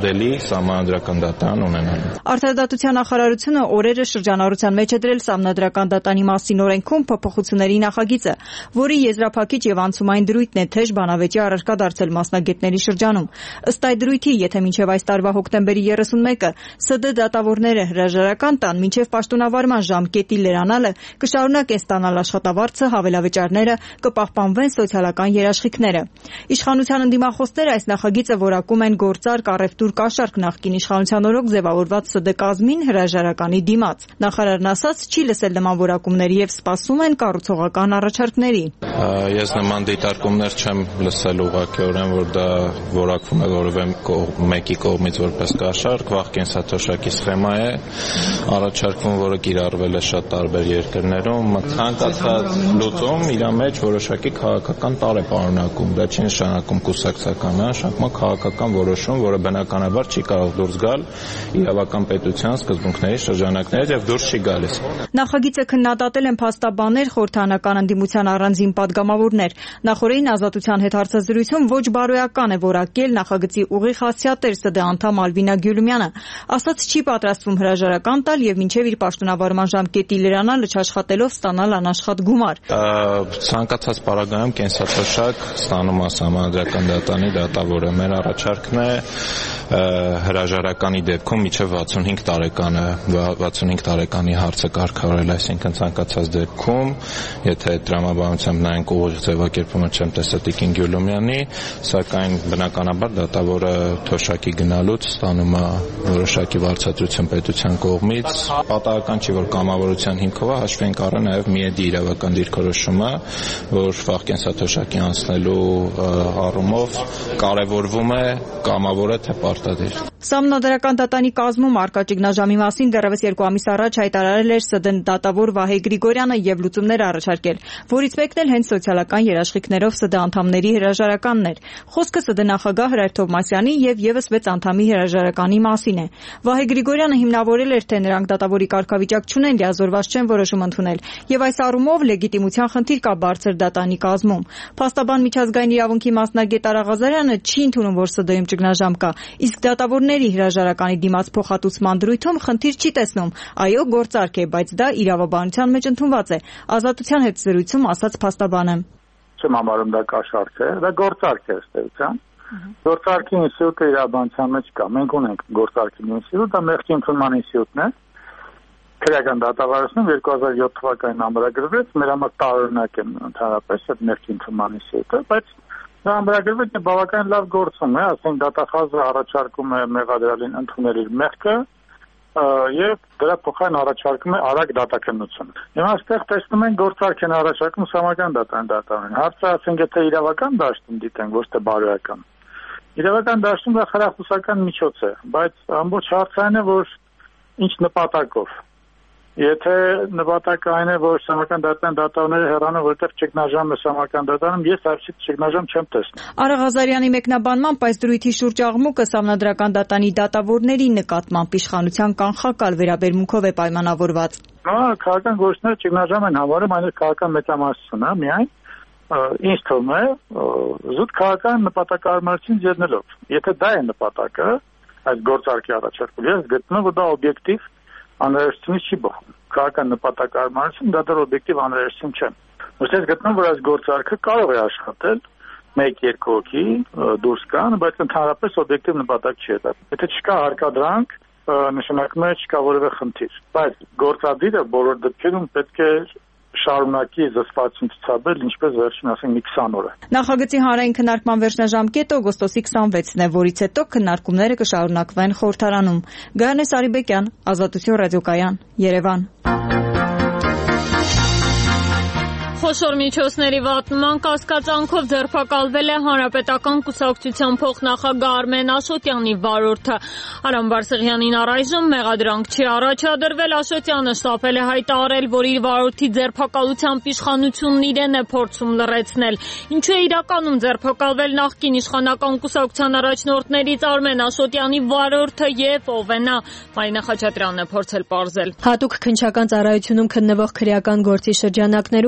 ավելի սահմանադրական դատարան ունենալու։ Արդարադատության նախարարությունը օրերը շրջանառության մեջ է դրել սահմանադրական դատարանի մասին օրենքում փոփոխությունների նախագիծը, որի եզրափակիչ եւ անցումային դրույթն է թեժ բանավեճի առարկա դարձել մասնագետների շրջանում։ Ըստ այդ դրույթի, եթե մինչև այս տարվա հոկտեմբերի 31-ը ՍԴ դատավորները հրաժարական տան մինչև պաշտոնավարման ժամկետի լրանալը, կշարունակեն ստանալ աշխատավարձը, հավելավճարները, կպահպանվեն սոցիալական երաշխիքները։ Իշխանության ընդդիմախոսները այս նախագիծը որակում են գործարք առևտուր կաշառք նախկին իշխանության օրոք ձևավորված ՍԴ կազմին հրաժարականի դիմաց։ Նախարարն ասաց, չի լսել նման որակումների եւ սպասում են կառուցողական առաջարկների։ Ես նման դիտարկումներ չեմ լսել ուղղակիորեն, որ դա որակվում է որևէ մեկի կողմից որպես կաշառք, վաղ կենսաթոշակի սխեմա է առաջարկվում, որը կիրառվել է շատ տարբեր երկրներում։ Ցանկացած լուծում իր մեջ որոշակի քաղաքական տարր է պարունակում, դա չի նշանակում կուսակցական, նշանակում է քաղաքական որոշում, որը բնականաբար չի կարող դուրս գալ իրավական պետության սկզբունքների շրջանակներից եւ դուրս չի գալիս։ Նախագիծը քննադատել են փաստաբաններ, խորհրդարանական ընդդիմության առանձին պատգամավորներ։ Նախորդին Ազատության հետ հարցազրույցում ոչ բարոյական է որակել նախագծի ուղիղ հասցեատեր ՍԴ անդամ Ալվինա Գյուլումյանը, ասաց չի պատրաստվում հրաժարական տալ եւ մինչեւ իր պաշտոնավարման ժամկետի լրանալը չաշխատելով ստանալ անաշխատ գումար։ Ցանկացած պարագայում կենսաթոշակ ստանում է սահմանադրական դատարանի դատավորը։ Մեր առաջարկն է հրաժարականի դեպքում մինչև 65 տարեկանը 65 տարեկանի հարցը կարգավորել, այսինքն ցանկացած դեպքում, եթե տրամաբանությամբ նայենք ուղիղ ձևակերպումը չեմ տեսել Տիկին Գյուլումյանի, սակայն բնականաբար դատավորը թոշակի գնալուց ստանում է որոշակի վարձատրություն պետության կողմից։ Պատահական չի, որ կամավորության հիմքով հաշվի ենք առել նաև միեդի իրավական դիրքորոշումը, որ վաղ կենսաթոշակի անցնելու առումով կարևորվում է կամավորը թե պարտադիր։ Սահմանադրական դատարանի կազմում առկա ճգնաժամի մասին դեռևս 2 ամիս առաջ հայտարարել էր ՍԴ դատավոր Վահե Գրիգորյանը եւ լուծումներ առաջարկել, որից մեկն էլ հենց սոցիալական երաշխիքներով ՍԴ անդամների հրաժարականն էր։ Խոսքը ՍԴ նախագահ Հրայր Թովմասյանի եւ եւս 6 անդամի հրաժարականի մասին է։ Վահե Գրիգորյանը հիմնավորել էր, թե նրանք դատավորի կարգավիճակ չունեն, լիազորված չեն որոշում ընդունել եւ այս առումով լեգիտիմության խնդիր կա բարձր դատարանի կազմում։ Փաստաբան միջազգային իրավունքի մասնագետ Արա Ղազարյանը չի ընդունում, որ ՍԴ-ում ճգնաժամ կա, իսկ դատավորների հրաժարականի դիմաց փոխհատուցման դրույթում խնդիր չի տեսնում։ Այո, գործարք է, բայց դա իրավաբանության մեջ ընդունված է։ Ազատության հետ զրույցում ասաց փաստաբանը։ Չեմ համարում դա կաշառք է, դա գործարք է ըստ էության։ Գործարքի ինստիտուտը իրավաբանության մեջ կա։ Մենք ունենք գործարքի ինստիտուտ, դա մեղքի ընդունման ինստիտուտն է։ Քրեական դատավարությունը 2007 թվականին ամրագրվեց, մեր համար տարօրինակ է ընդհանրապես այդ մեղքի ընդունման ինստիտուտը, բայց դա ամրագրվեց բավական լավ գործում է, ասենք դատախազը առաջարկում է մեղադրյալին ընդունել իր մեղքը եւ դրա փոխարեն առաջարկում է արագ դատաքննություն։ Հիմա այստեղ տեսնում ենք գործարք են առաջարկում սահմանական դատարանին։ Հարցը ասենք եթե իրավական դաշտում դիտենք, ոչ թե բարոյական։ Իրավական դաշտում դա խրախուսական միջոց է, բայց ամբողջ հարցը այն է, որ ինչ նպատակով։ Եթե նպատակը այն է, որ սահմանական դատարան դատավորները հեռանան, որտեղ ճգնաժամ է սահմանական դատարանում, ես այսպես ճգնաժամ չեմ տեսնում։ Արա Ղազարյանի մեկնաբանմամբ այս դրույթի շուրջ աղմուկը սահմանադրական դատարանի դատավորների նկատմամբ իշխանության կանխակալ վերաբերմունքով է պայմանավորված։ Քաղաքական գործիչները ճգնաժամ են համարում այն քաղաքական մեծամասնություն, միայն ինձ թվում է զուտ քաղաքական նպատակարարությունից ելնելով։ Եթե դա է նպատակը, այս գործարքի առաջարկը, ես գտնում որ դա օբյեկտիվ անհրաժեշտությունից չի բխում։ Քաղաքական նպատակարարություն դա դեռ օբյեկտիվ անհրաժեշտություն չէ։ Ωστեղ գտնում որ այս գործարքը կարող է աշխատել 1-2 հոգի դուրս կան, բայց ընդհանրապես օբյեկտիվ նպատակ չի դա։ Եթե չկա հարկադրանք, նշանակում է չկա որևէ խնդիր։ Բայց գործադիրը բոլոր դեպքերում պետք է շարունակի զսպվածություն ցուցաբերել, ինչպես վերջին ասենք մի 20 օրը։ Նախագծի հանրային քննարկման վերջնաժամկետը օգոստոսի 26-ն է, որից հետո քննարկումները կշարունակվեն խորհրդարանում։ Գայանե Սարիբեկյան, Ազատություն ռադիոկայան, Երևան։ Խոշոր միջոցների վատնման կասկածանքով ձերբակալվել է Հանրապետական կուսակցության փոխնախագահ Արմեն Աշոտյանի վարորդը։ Արամ Բարսեղյանին առայժմ մեղադրանք չի առաջադրվել։ Աշոտյանը շտապել է հայտարարել, որ իր վարորդի ձերբակալությամբ իշխանությունն իրեն է փորձում լռեցնել։ Ինչու է իրականում ձերբակալվել նախկին իշխանական կուսակցության առաջնորդներից Արմեն Աշոտյանի վարորդը եւ ով է նա։ Մարինա Խաչատրյանն է փորձել պարզել։ Հատուկ քննչական ծառայությունում քննվող քրեական գործի շրջանակներում վատնումը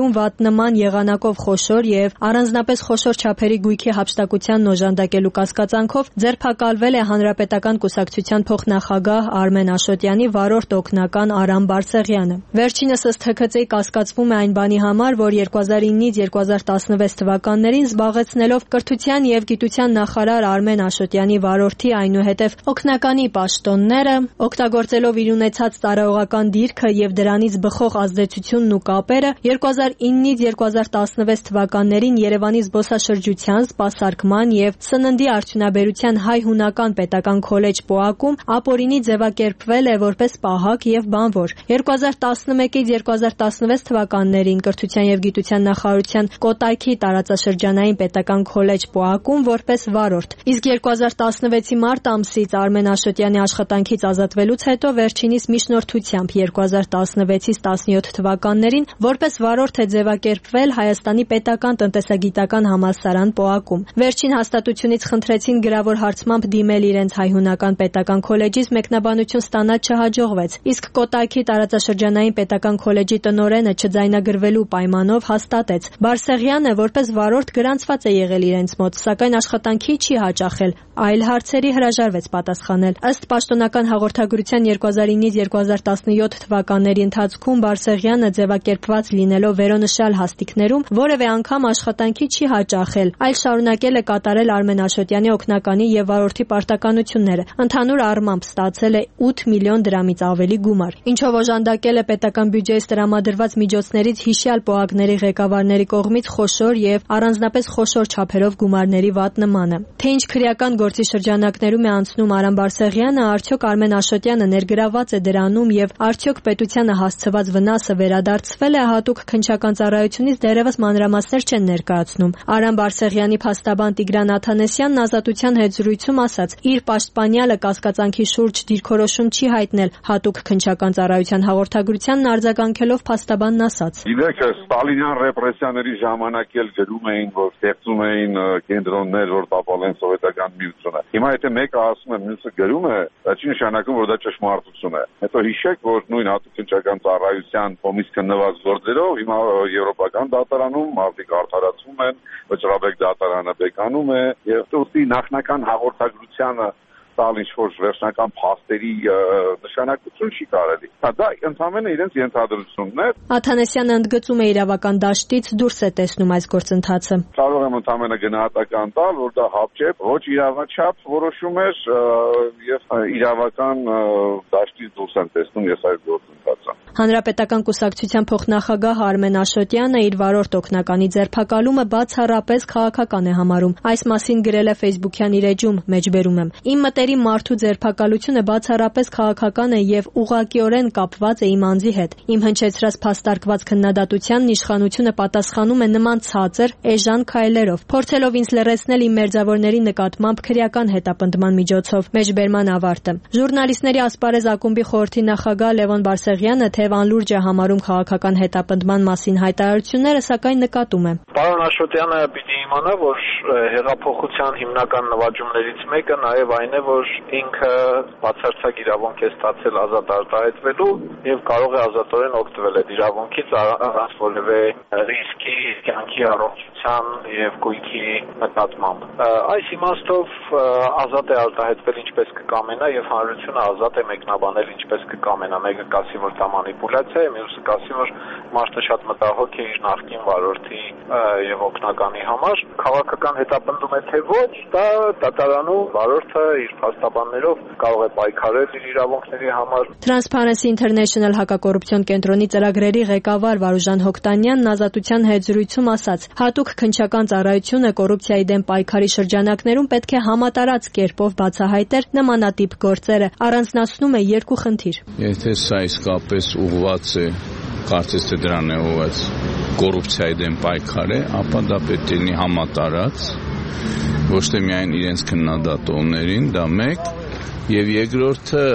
նման եղանակով խոշոր եւ առանձնապես խոշոր չափերի գույքի հափշտակությանն օժանդակելու կասկածանքով ձերբակալվել է Հանրապետական կուսակցության փոխնախագահ Արմեն Աշոտյանի վարորդ օգնական Արամ Բարսեղյանը։ Վերջինս ըստ ՀՔԾ-ի կասկածվում է այն բանի համար, որ 2009-ից 2016 թվականներին զբաղեցնելով կրթության եւ գիտության նախարար Արմեն Աշոտյանի վարորդի այնուհետև օգնականի պաշտոնները, օգտագործելով իր ունեցած տարողական դիրքը եւ դրանից բխող ազդեցությունն ու կապերը 2009-ից 2016 թվականներին Երևանի զբոսաշրջության, սպասարկման եւ սննդի արդյունաբերության հայ-հունական պետական քոլեջ ՊՕԱԿ-ում ապօրինի ձևակերպվել է որպես պահակ եւ բանվոր։ 2011-ից 2016 թվականներին կրթության եւ գիտության նախարարության Կոտայքի տարածաշրջանային պետական քոլեջ ՊՕԱԿ-ում որպես վարորդ։ Իսկ 2016-ի մարտ ամսից Արմեն Աշոտյանի աշխատանքից ազատվելուց հետո վերջինիս միջնորդությամբ 2016-ից 17 թվականներին որպես վարորդ է ձևակերպվել Հայաստանի պետական տնտեսագիտական համալսարան ՊՕԱԿ-ում։ Վերջին հաստատությունից խնդրեցին գրավոր հարցմամբ դիմել իրենց հայ-հունական պետական քոլեջից մեկնաբանություն ստանալ չհաջողվեց, իսկ Կոտայքի տարածաշրջանային պետական քոլեջի տնօրենը չձայնագրվելու պայմանով հաստատեց։ Բարսեղյանը որպես վարորդ գրանցված է եղել իրենց մոտ, սակայն աշխատանքի չի հաճախել, այլ հարցերի հրաժարվեց պատասխանել։ Ըստ պաշտոնական հաղորդագրության 2009-ից 2017 թվականների ընթացքում Բարսեղյանը ձևակերպված լինելով վերոնշյալ հաստիկներում որևէ անգամ աշխատանքի չի հաճախել, այլ շարունակել է կատարել Արմեն Աշոտյանի օգնականի եւ վարորդի պարտականությունները։ Ընդհանուր առմամբ ստացել է 8 միլիոն դրամից ավելի գումար, ինչով օժանդակել է պետական բյուջեից տրամադրված միջոցներից հիշյալ ՊՕԱԿ-ների ղեկավարների կողմից խոշոր եւ առանձնապես խոշոր չափերով գումարների վատ նմանը։ Թե ինչ քրեական գործի շրջանակներում է անցնում Արամ Բարսեղյանը, արդյոք Արմեն Աշոտյանը ներգրաված է դրանում եւ արդյոք պետությանը հասցված վնասը վերադարձվել է հատուկ քննչական ծառայությունից դեռևս մանրամասներ չեն ներկայացնում։ Արամ Բարսեղյանի փաստաբան Տիգրան Աթանեսյանն Ազատության հետ զրույցում ասաց. իր պաշտպանյալը կասկածանքի շուրջ դիրքորոշում չի հայտնել հատուկ քննչական ծառայության հաղորդագրությանն արձագանքելով փաստաբանն ասաց. Գիտեք, ստալինյան ռեպրեսիաների ժամանակ էլ գրում էին, որ ստեղծում էին կենտրոններ, որ տապալեն սովետական միությունը։ Հիմա եթե մեկը ասում է, մյուսը գրում է, դա չի նշանակում, որ դա ճշմարտություն է։ Հետո հիշեք, որ նույն հատուկ քննչական ծառայության կողմից քննված գործերով հիմա եվրոպական դատարանում մարդիկ արդարացում են, Վճռաբեկ դատարանը բեկանում է եւ ուստի նախնական հաղորդագրությանը տալ ինչ-որ վերջնական փաստերի նշանակություն չի կարելի։ Դա ընդհանրապես իրենց ենթադրությունն է։ Աթանեսյանը ընդգծում է իրավական դաշտից դուրս է տեսնում այս գործընթացը։ Կարող եմ ընդհանրապես գնահատական տալ, որ դա հապճեպ, ոչ իրավաչափ որոշում էր եւ իրավական դաշտից դուրս են տեսնում ես այս գործընթացը։ Հանրապետական կուսակցության փոխնախագահ Արմեն Աշոտյանը իր վարորդ օգնականի ձերբակալումը բացառապես քաղաքական է համարում։ Այս մասին գրել է Facebook-յան իր էջում, մեջբերում եմ. Իմ մտերիմ մարդու ձերբակալությունը բացառապես քաղաքական է եւ ուղղակիորեն կապված է իմ անձի հետ։ Իմ հնչեցրած փաստարկված քննադատությանն իշխանությունը պատասխանում է նման ցածր, էժան քայլերով, փորձելով ինձ լռեցնել իմ մերձավորների նկատմամբ քրեական հետապնդման միջոցով։ Մեջբերման ավարտը։ Ժուրնալիստների ասպարեզ ակումբի խորհրդի նախագահ Լևոն Բարսեղյանը թեև անլուրջ է համարում քաղաքական հետապնդման մասին հայտարարությունները, սակայն նկատում է. Պարոն Աշոտյանը պիտի իմանա, որ հեղափոխության հիմնական նվաճումներից մեկը նաև այն է, որ ինքը բացարձակ իրավունք է ստացել ազատ արտահայտվելու եւ կարող է ազատորեն օգտվել այդ իրավունքից առանց որևէ ռիսկի, կյանքի առողջության եւ գույքի նկատմամբ։ Այս իմաստով ազատ է արտահայտվել ինչպես կկամենա եւ հանրությունը ազատ է մեկնաբանել ինչպես կկամենա։ Մեկը կասի, որ դա մանիպուլյացիա է, մյուսը կասի, որ մարդը շատ մտահոգ է իր նախկին վարորդի եւ օգնականի համար։ Քաղաքական հետապնդում է թե ոչ, դա դատարանում վարորդը իր փաստաբաններով կարող է պայքարել իր իրավունքների համար։ Transparency International հակակոռուպցիոն կենտրոնի ծրագրերի ղեկավար Վարուժան Հոկտանյանն Ազատության հետ զրույցում ասաց. հատուկ քննչական ծառայությունը կոռուպցիայի դեմ պայքարի շրջանակներում պետք է համատարած կերպով բացահայտեր նմանատիպ գործերը, առանձնացնում է երկու խնդիր։ Եթե սա իսկապես ուղղված է, կարծես թե դրան է ուղղված կոռուպցիայի դեմ պայքար է, ապա դա պետք է լինի համատարած, ոչ թե միայն իրենց քննադատողներին, դա մեկ, եւ երկրորդը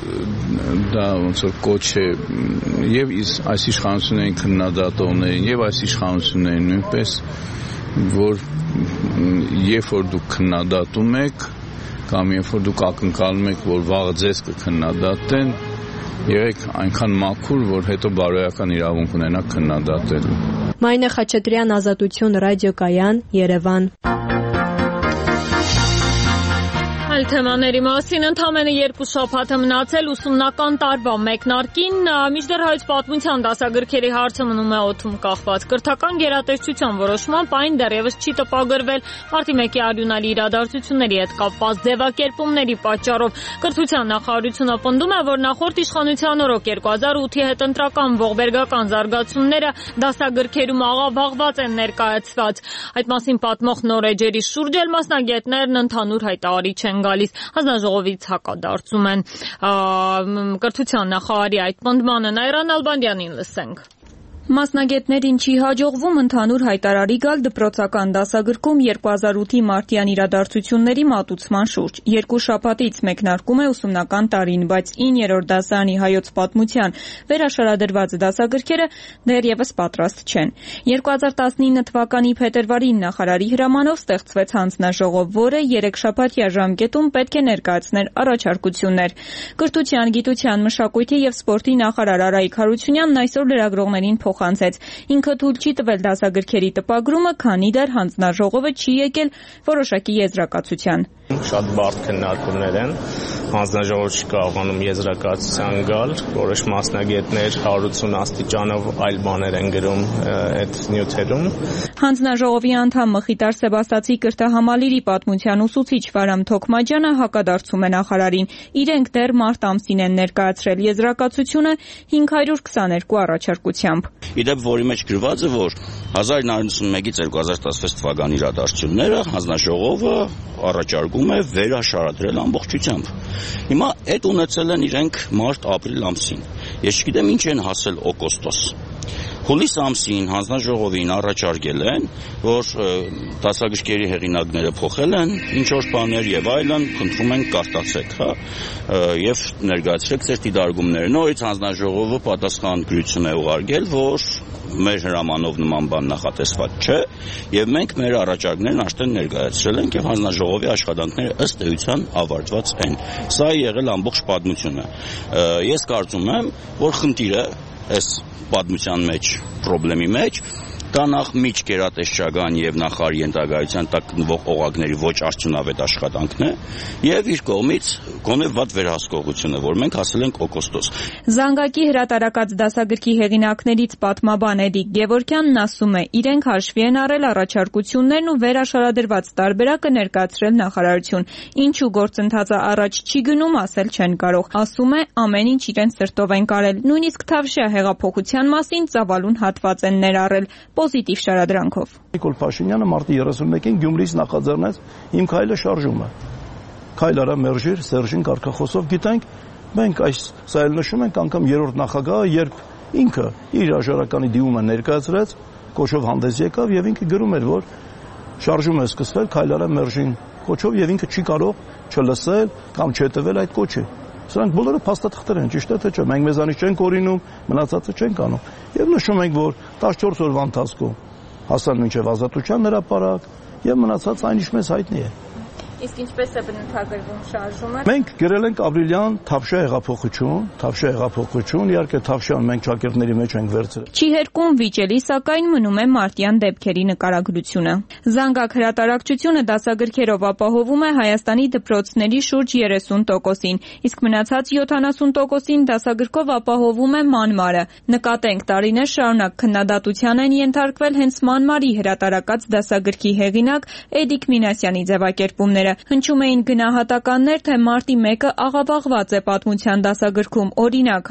դա ոնց որ կոչ է եւ այս իշխանություններին քննադատողներին եւ այս իշխանություններին նույնպես, որ երբ որ դուք քննադատում եք կամ երբ որ դուք ակնկալում եք, որ վաղը ձեզ կքննադատեն, եղեք այնքան մաքուր, որ հետո բարոյական իրավունք ունենաք քննադատելու։ Մայնե Խաչատրյան, Ազատություն, ռադիոկայան, Երևան։ Այլ թեմաների մասին ընդամենը 2 շաբաթ է մնացել ուսումնական տարվա մեկնարկին, մինչդեռ հայոց պատմության դասագրքերի հարցը մնում է օդում կախված։ Կրթական գերատեսչության որոշմամբ այն դեռևս չի տպագրվել մարտի 1-ի արյունալի իրադարձությունների հետ կապված ձևակերպումների պատճառով։ Կրթության նախարարությունը պնդում է, որ նախորդ իշխանության օրոք 2008-ի հետընտրական ողբերգական զարգացումները դասագրքերում աղավաղված են ներկայացված։ Այդ մասին պատմող նոր էջերի շուրջ էլ մասնագետներն ընդհանուր հայտարարի չեն գալիս, հանձնաժողովից հակադարձում են։ Կրթության նախարարի այդ պնդմանը Նայրան Ալբանդյանին լսենք։ Մասնագետներին չի հաջողվում ընդհանուր հայտարարի գալ դպրոցական դասագրքում 2008-ի մարտյան իրադարձությունների մատուցման շուրջ։ 2 շաբաթից մեկնարկում է ուսումնական տարին, բայց 9-րդ դասարանի հայոց պատմության վերաշարադրված դասագրքերը դեռևս պատրաստ չեն։ 2019 թվականի փետրվարին նախարարի հրամանով ստեղծվեց հանձնաժողով, որը 3 շաբաթյա ժամկետում պետք է ներկայացներ առաջարկություններ։ Կրթության, գիտության, մշակույթի եւ սպորտի նախարար Արայիկ Հարությունյանն այսօր լրագրողներին փոխանցեց։ Ինքը թույլ չի տվել դասագրքերի տպագրումը, քանի դեռ հանձնաժողովը չի եկել որոշակի եզրակացության։ Շատ բարդ քննարկումներ են, հանձնաժողովը չի կարողանում եզրակացության գալ, որոշ մասնագետներ 180 աստիճանով այլ բաներ են գրում այդ նյութերում։ Հանձնաժողովի անդամ Մխիտար Սեբաստացի կրթահամալիրի պատմության ուսուցիչ Վարամ Թոքմաջյանը հակադարձում է նախարարին։ Իրենք դեռ մարտ ամսին են ներկայացրել եզրակացությունը 522 առաջարկությամբ։ Իդեպ, որի մեջ գրված է, որ 1991-ից 2016 թվականի իրադարձությունները հանձնաժողովը առաջարկում է վերաշարադրել ամբողջությամբ։ Հիմա այդ ունեցել են իրենք մարտ-ապրիլ ամսին։ Ես չգիտեմ ինչ են հասել օգոստոս։ Հուլիս ամսին հանձնաժողովին առաջարկել են, որ դասագրքերի հեղինակները փոխել են ինչ-որ բաներ եւ այլն, խնդրում ենք կարտացեք, հա, եւ ներկայացրեք ձեր դիտարկումները։ Նորից հանձնաժողովը պատասխան գրություն է ուղարկել, որ մեր հրամանով նման բան նախատեսված չէ, եւ մենք մեր առաջարկներն արդեն ներկայացրել ենք եւ հանձնաժողովի աշխատանքները ըստ էության ավարտված են։ Սա է եղել ամբողջ պատմությունը։ Ես կարծում եմ, որ խնդիրը այս պատմության մեջ, խնդրի մեջ դա նախ միջ գերատեսչական եւ նախարարի ենթակայության տակ գտնվող օղակների ոչ արդյունավետ աշխատանքն է եւ իր կողմից գոնե վատ վերահսկողությունը, որ մենք հասել ենք օգոստոս։ Զանգակի հրատարակած դասագրքի հեղինակներից պատմաբան Էդիկ Գևորգյանն ասում է, իրենք հաշվի են առել առաջարկություններն ու վերաշարադրված տարբերակը ներկայացրել նախարարություն։ Ինչու գործընթացը առաջ չի գնում, ասել չեն կարող։ Ասում է, ամեն ինչ իրենց սրտով են կարել, նույնիսկ Թավշյա հեղափոխության մասին ծավալուն հատված են ներառել պոզիտիվ շարադրանքով։ Նիկոլ Փաշինյանը մարտի 31-ին Գյումրիից նախաձեռնեց Իմ քայլը շարժումը։ Քայլ արա մերժիր Սերժին կարգախոսով գիտենք, մենք այս սա էլ նշում ենք անգամ երրորդ նախագահը, երբ ինքը իր հաշարականի դիմումը ներկայացրեց, կոչով հանդես եկավ եւ ինքը գրում էր, որ շարժումը է սկսվել քայլ արա մերժին կոչով եւ ինքը չի կարող չլսել կամ չհետևել այդ կոչի։ Սրանք բոլորը փաստաթղթեր են, ճիշտ է թե չէ։ Մենք մեզանից չենք օրինում, մնացածը չենք անում։ Եվ նշում ենք, որ 14 օրվա ընթացքում հասան մինչև ազատության հրապարակ եւ մնացած այն ինչ մեզ հայտնի է։ Իսկ ինչպես է բնութագրվում շարժումը։ Մենք գրել ենք ապրիլյան Թավշյա հեղափոխություն, իհարկե Թավշյան մենք ճակերտների մեջ ենք վերցրել։ Չի հերկում վիճելի, սակայն մնում է մարտյան դեպքերի նկարագրությունը։ Զանգակ հրատարակչությունը դասագրքերով ապահովում է Հայաստանի դպրոցների շուրջ 30%-ին, իսկ մնացած 70%-ին դասագրքով ապահովում է Մանմարը։ Նկատենք, տարիներ շարունակ քննադատության են ենթարկվել հենց Մանմարի հրատարակած դասագրքի հեղինակ Էդիկ Մինասյանի ձևակերպումները։ Հնչում էին գնահատականներ, թե մարտի 1-ը աղավաղված է պատմության դասագրքում։ Օրինակ,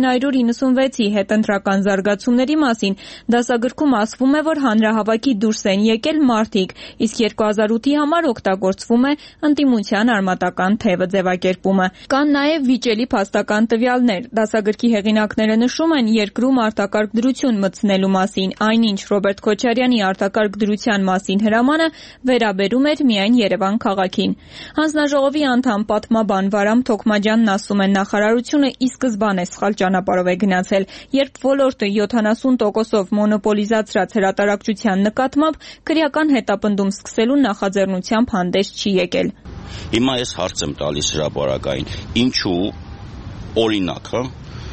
1996-ի հետընտրական զարգացումների մասին դասագրքում ասվում է, որ հանրահավաքի դուրս են եկել մարդիկ, իսկ 2008-ի համար օգտագործվում է ընդդիմության արմատական թևը ձևակերպումը։ Կան նաև վիճելի փաստական տվյալներ։ Դասագրքի հեղինակները նշում են երկրում արտակարգ դրություն մտցնելու մասին, այնինչ Ռոբերտ Քոչարյանի արտակարգ դրության մասին հրամանը վերաբերում էր միայն Երևան քաղաքին։ Հանձնաժողովի անդամ պատմաբան Վարամ Թոքմաջյանն ասում է, նախարարությունը ի սկզբանե սխալ ճանապարհով է գնացել, երբ ոլորտը 70%-ով մոնոպոլիզացրած հրատարակչության նկատմամբ քրեական հետապնդում սկսելու նախաձեռնությամբ հանդես չի եկել։ Հիմա ես հարց եմ տալիս հրապարակային, ինչու օրինակ,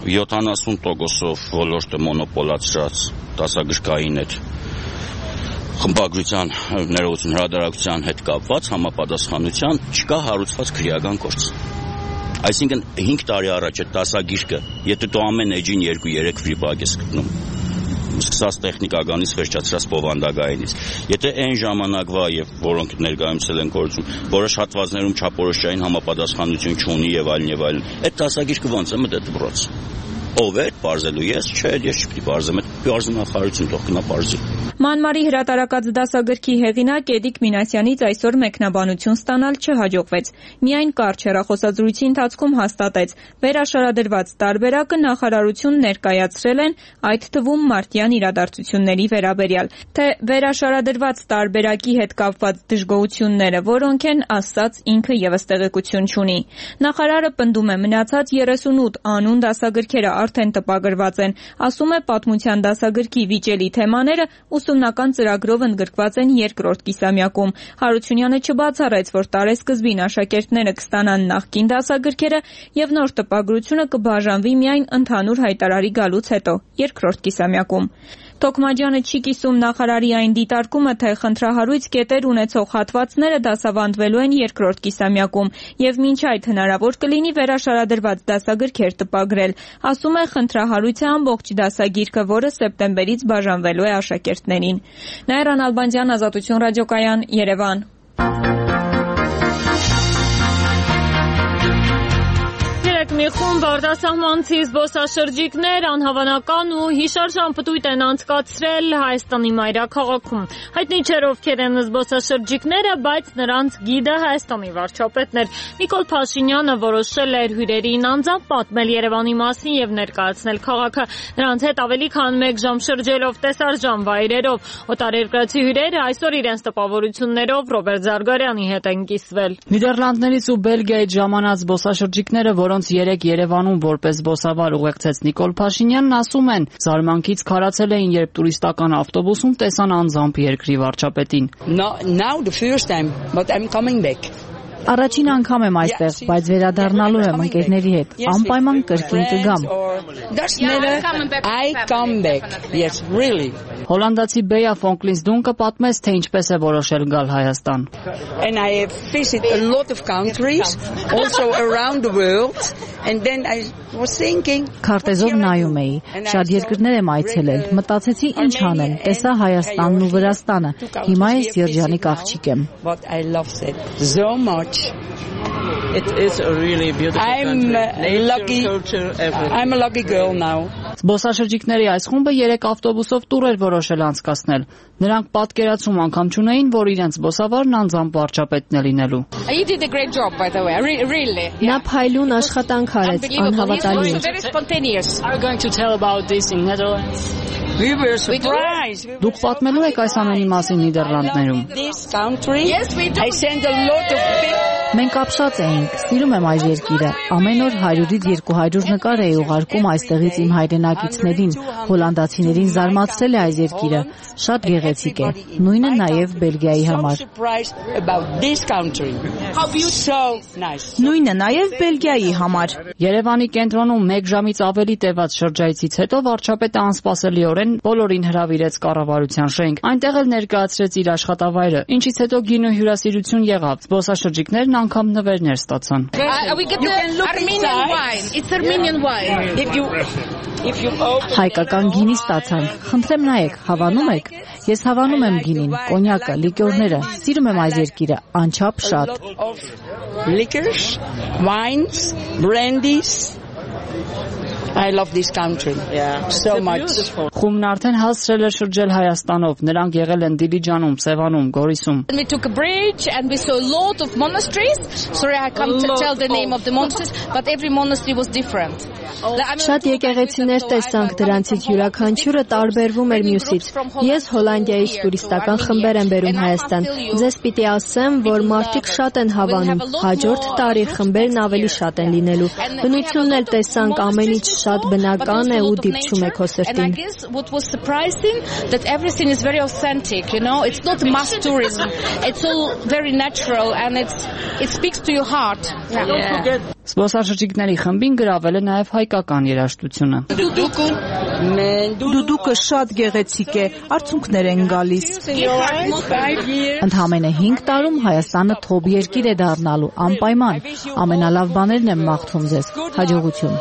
70%-ով ոլորտը մոնոպոլացրած դասագրքային այդ խմբագրության ներողություն հրատարակության հետ կապված համապատասխանության չկա հարուցված քրեական գործ։ Այսինքն 5 տարի առաջ այդ դասագիրքը, եթե դու ամեն էջին 2-3 ֆրիբագ ես գտնում, սկսած տեխնիկականից վերջացրած բովանդակայինից, եթե այն ժամանակվա եւ որոնք ներկայումցել են գործում, որոշ հատվածներում չափորոշային համապատասխանություն չունի եւ այլն, այդ դասագիրքը ոնց է մտել դպրոց։ Ով է բարձելու ես, չէ, ես չպետք է բարձեմ, բարձում նախարարություն թող գնա բարձի։ Մանմարի հրատարակած դասագրքի հեղինակ Էդիկ Մինասյանից այսօր մեկնաբանություն ստանալ չհաջողվեց։ Միայն կարճ հեռախոսազրույցի ընթացքում հաստատեց, վերաշարադրված տարբերակը նախարարություն ներկայացրել են, այդ թվում մարտյան իրադարձությունների վերաբերյալ, թե վերաշարադրված տարբերակի հետ կապված դժգոհությունները որոնք են, ասաց ինքը եւս տեղեկություն չունի։ Նախարարը պնդում է մնացած 38 անուն դասագրքերը արդեն տպագրված են, ասում է պատմության դասագրքի վիճելի թեմաները ուսումնական ծրագրով ընդգրկված են երկրորդ կիսամյակում։ Հարությունյանը չբացառեց, որ տարեսկզբին աշակերտները կստանան նախկին դասագրքերը եւ նոր տպագրությունը կբաժանվի միայն ընդհանուր հայտարարի գալուց հետո, երկրորդ կիսամյակում։ Թոքմաջյանը չի կիսում նախարարի այն դիտարկումը, թե խնդրահարույց կետեր ունեցող հատվածները դասավանդվելու են երկրորդ կիսամյակում եւ մինչ այդ հնարավոր կլինի վերաշարադրված դասագրքեր տպագրել, ասում է խնդրահարույց է ամբողջ դասագիրքը, որը սեպտեմբերից բաժանվելու է աշակերտներին։ Նաիրա Նալբանդյան, Ազատություն ռադիոկայան, Երևան։ Մի խումբ արտասահմանցի զբոսաշրջիկներ անհավանական ու հիշարժան պտույտ են անցկացրել Հայաստանի մայրաքաղաքում։ Հայտնի չէր ովքեր են զբոսաշրջիկները, բայց նրանց գիդը Հայաստանի վարչապետն էր։ Նիկոլ Փաշինյանը որոշել էր հյուրերին անձամբ պատմել Երևանի մասին եւ ներկայացնել քաղաքը։ Նրանց հետ ավելի քան 1 ժամ շրջելով տեսարժան վայրերով, օտարերկրացի հյուրերը այսօր իրենց տպավորություններով Ռոբերտ Զարգարյանի հետ են կիսվել։ Նիդերլանդներից ու Բելգիայից ժամանած զբոսաշրջիկները, որոնց Երևանում որպես զբոսավար ուղեկցեց Նիկոլ Փաշինյանն, ասում են, զարմանքից քարացել էին, երբ տուրիստական ավտոբուսում տեսան անձամբ երկրի վարչապետին։ Առաջին անգամ եմ այստեղ, բայց վերադառնալու եմ ընկերների հետ, անպայման կրկին կգամ։ Հոլանդացի Բեյա Ֆոնկլինսդունկը պատմեց, թե ինչպես է որոշել գալ Հայաստան։ Քարտեզով նայում էի, շատ երկրներ եմ այցելել, մտածեցի ինչ անեմ, տեսա Հայաստանն ու Վրաստանը, հիմա ես երջանիկ աղջիկ եմ։ I'm a lucky girl now. Զբոսաշրջիկների այս խումբը 3 ավտոբուսով տուր էր որոշել անցկացնել։ Նրանք պատկերացում անգամ չունեին, որ իրենց զբոսավարն անձամբ վարչապետն է լինելու։ Նա փայլուն աշխատանք արեց, անհավատալի էր։ Դուք պատմելու եք այս ամենի մասին Նիդերլանդներում։ Մենք ապշած էինք, սիրում եմ այս երկիրը։ Ամեն օր 100-ից 200 նկար էի ուղարկում այստեղից իմ հայրենակիցներին, հոլանդացիներին զարմացրել է այս երկիրը, շատ գեղեցիկ է, նույնը նաև Բելգիայի համար։ Նույնը նաև Բելգիայի համար։ Երևանի կենտրոնում 1 ժամից ավելի տևած շրջայցից հետո վարչապետը անսպասելիորեն բոլորին հրավիրեց կառավարության շենք։ Այնտեղ էլ ներկայացրեց իր աշխատավայրը, ինչից հետո գինու հյուրասիրություն եղավ։ Զբոսաշրջիկներն անգամ նվերներ ստացան։ Հայկական գինի ստացանք։ Խնդրեմ նայեք, հավանում եք։ Ես հավանում եմ գինին, կոնյակը, լիկյորները։ Սիրում եմ այս երկիրը, անչափ շատ։ Liquors, wines, brandies. I love this country so much. Խումբն արդեն հասցրել է շրջել Հայաստանով։ Նրանք եղել են Դիլիջանում, Սևանում, Գորիսում։ We took a bridge and we saw a lot of monasteries. Sorry, I can't tell the name of the monasteries, but every monastery was different. Շատ եկեղեցիներ տեսանք, դրանցից յուրաքանչյուրը տարբերվում էր մյուսից։ Ես Հոլանդիայից տուրիստական խմբեր եմ բերում Հայաստան։ Ձեզ պիտի ասեմ, որ մարդիկ շատ են հավանում։ Հաջորդ տարի խմբերն ավելի շատ են լինելու։ Բնությունն էլ տեսանք, ամեն ինչ շատ բնական է ու դիպչում է քո սրտին։ And I guess what was surprising that everything is very authentic, you know, it's not mass tourism. It's all very natural and it speaks to your heart. Զբոսաշրջիկների խմբին գրավել է նաև հայկական երաժշտությունը։ Դուդուկը շատ գեղեցիկ է, արցունքներ են գալիս։ Ընդամենը 5 տարում Հայաստանը թոփ երկիր է դառնալու, անպայման։ Ամենալավ բաներն եմ մաղթում ձեզ։ Հաջողություն։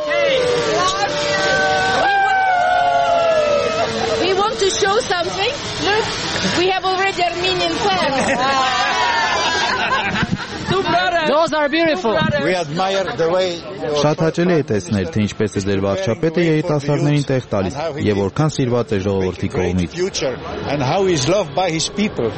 We want to show something. Look, we have already Armenian flags. Those are beautiful. We admire the way. Շատ հաճելի է տեսնել, թե ինչպես է ձեր վարչապետը երիտասարդներին տեղ տալիս եւ որքան սիրված է ժողովրդի կողմից։ And how he is loved by his people.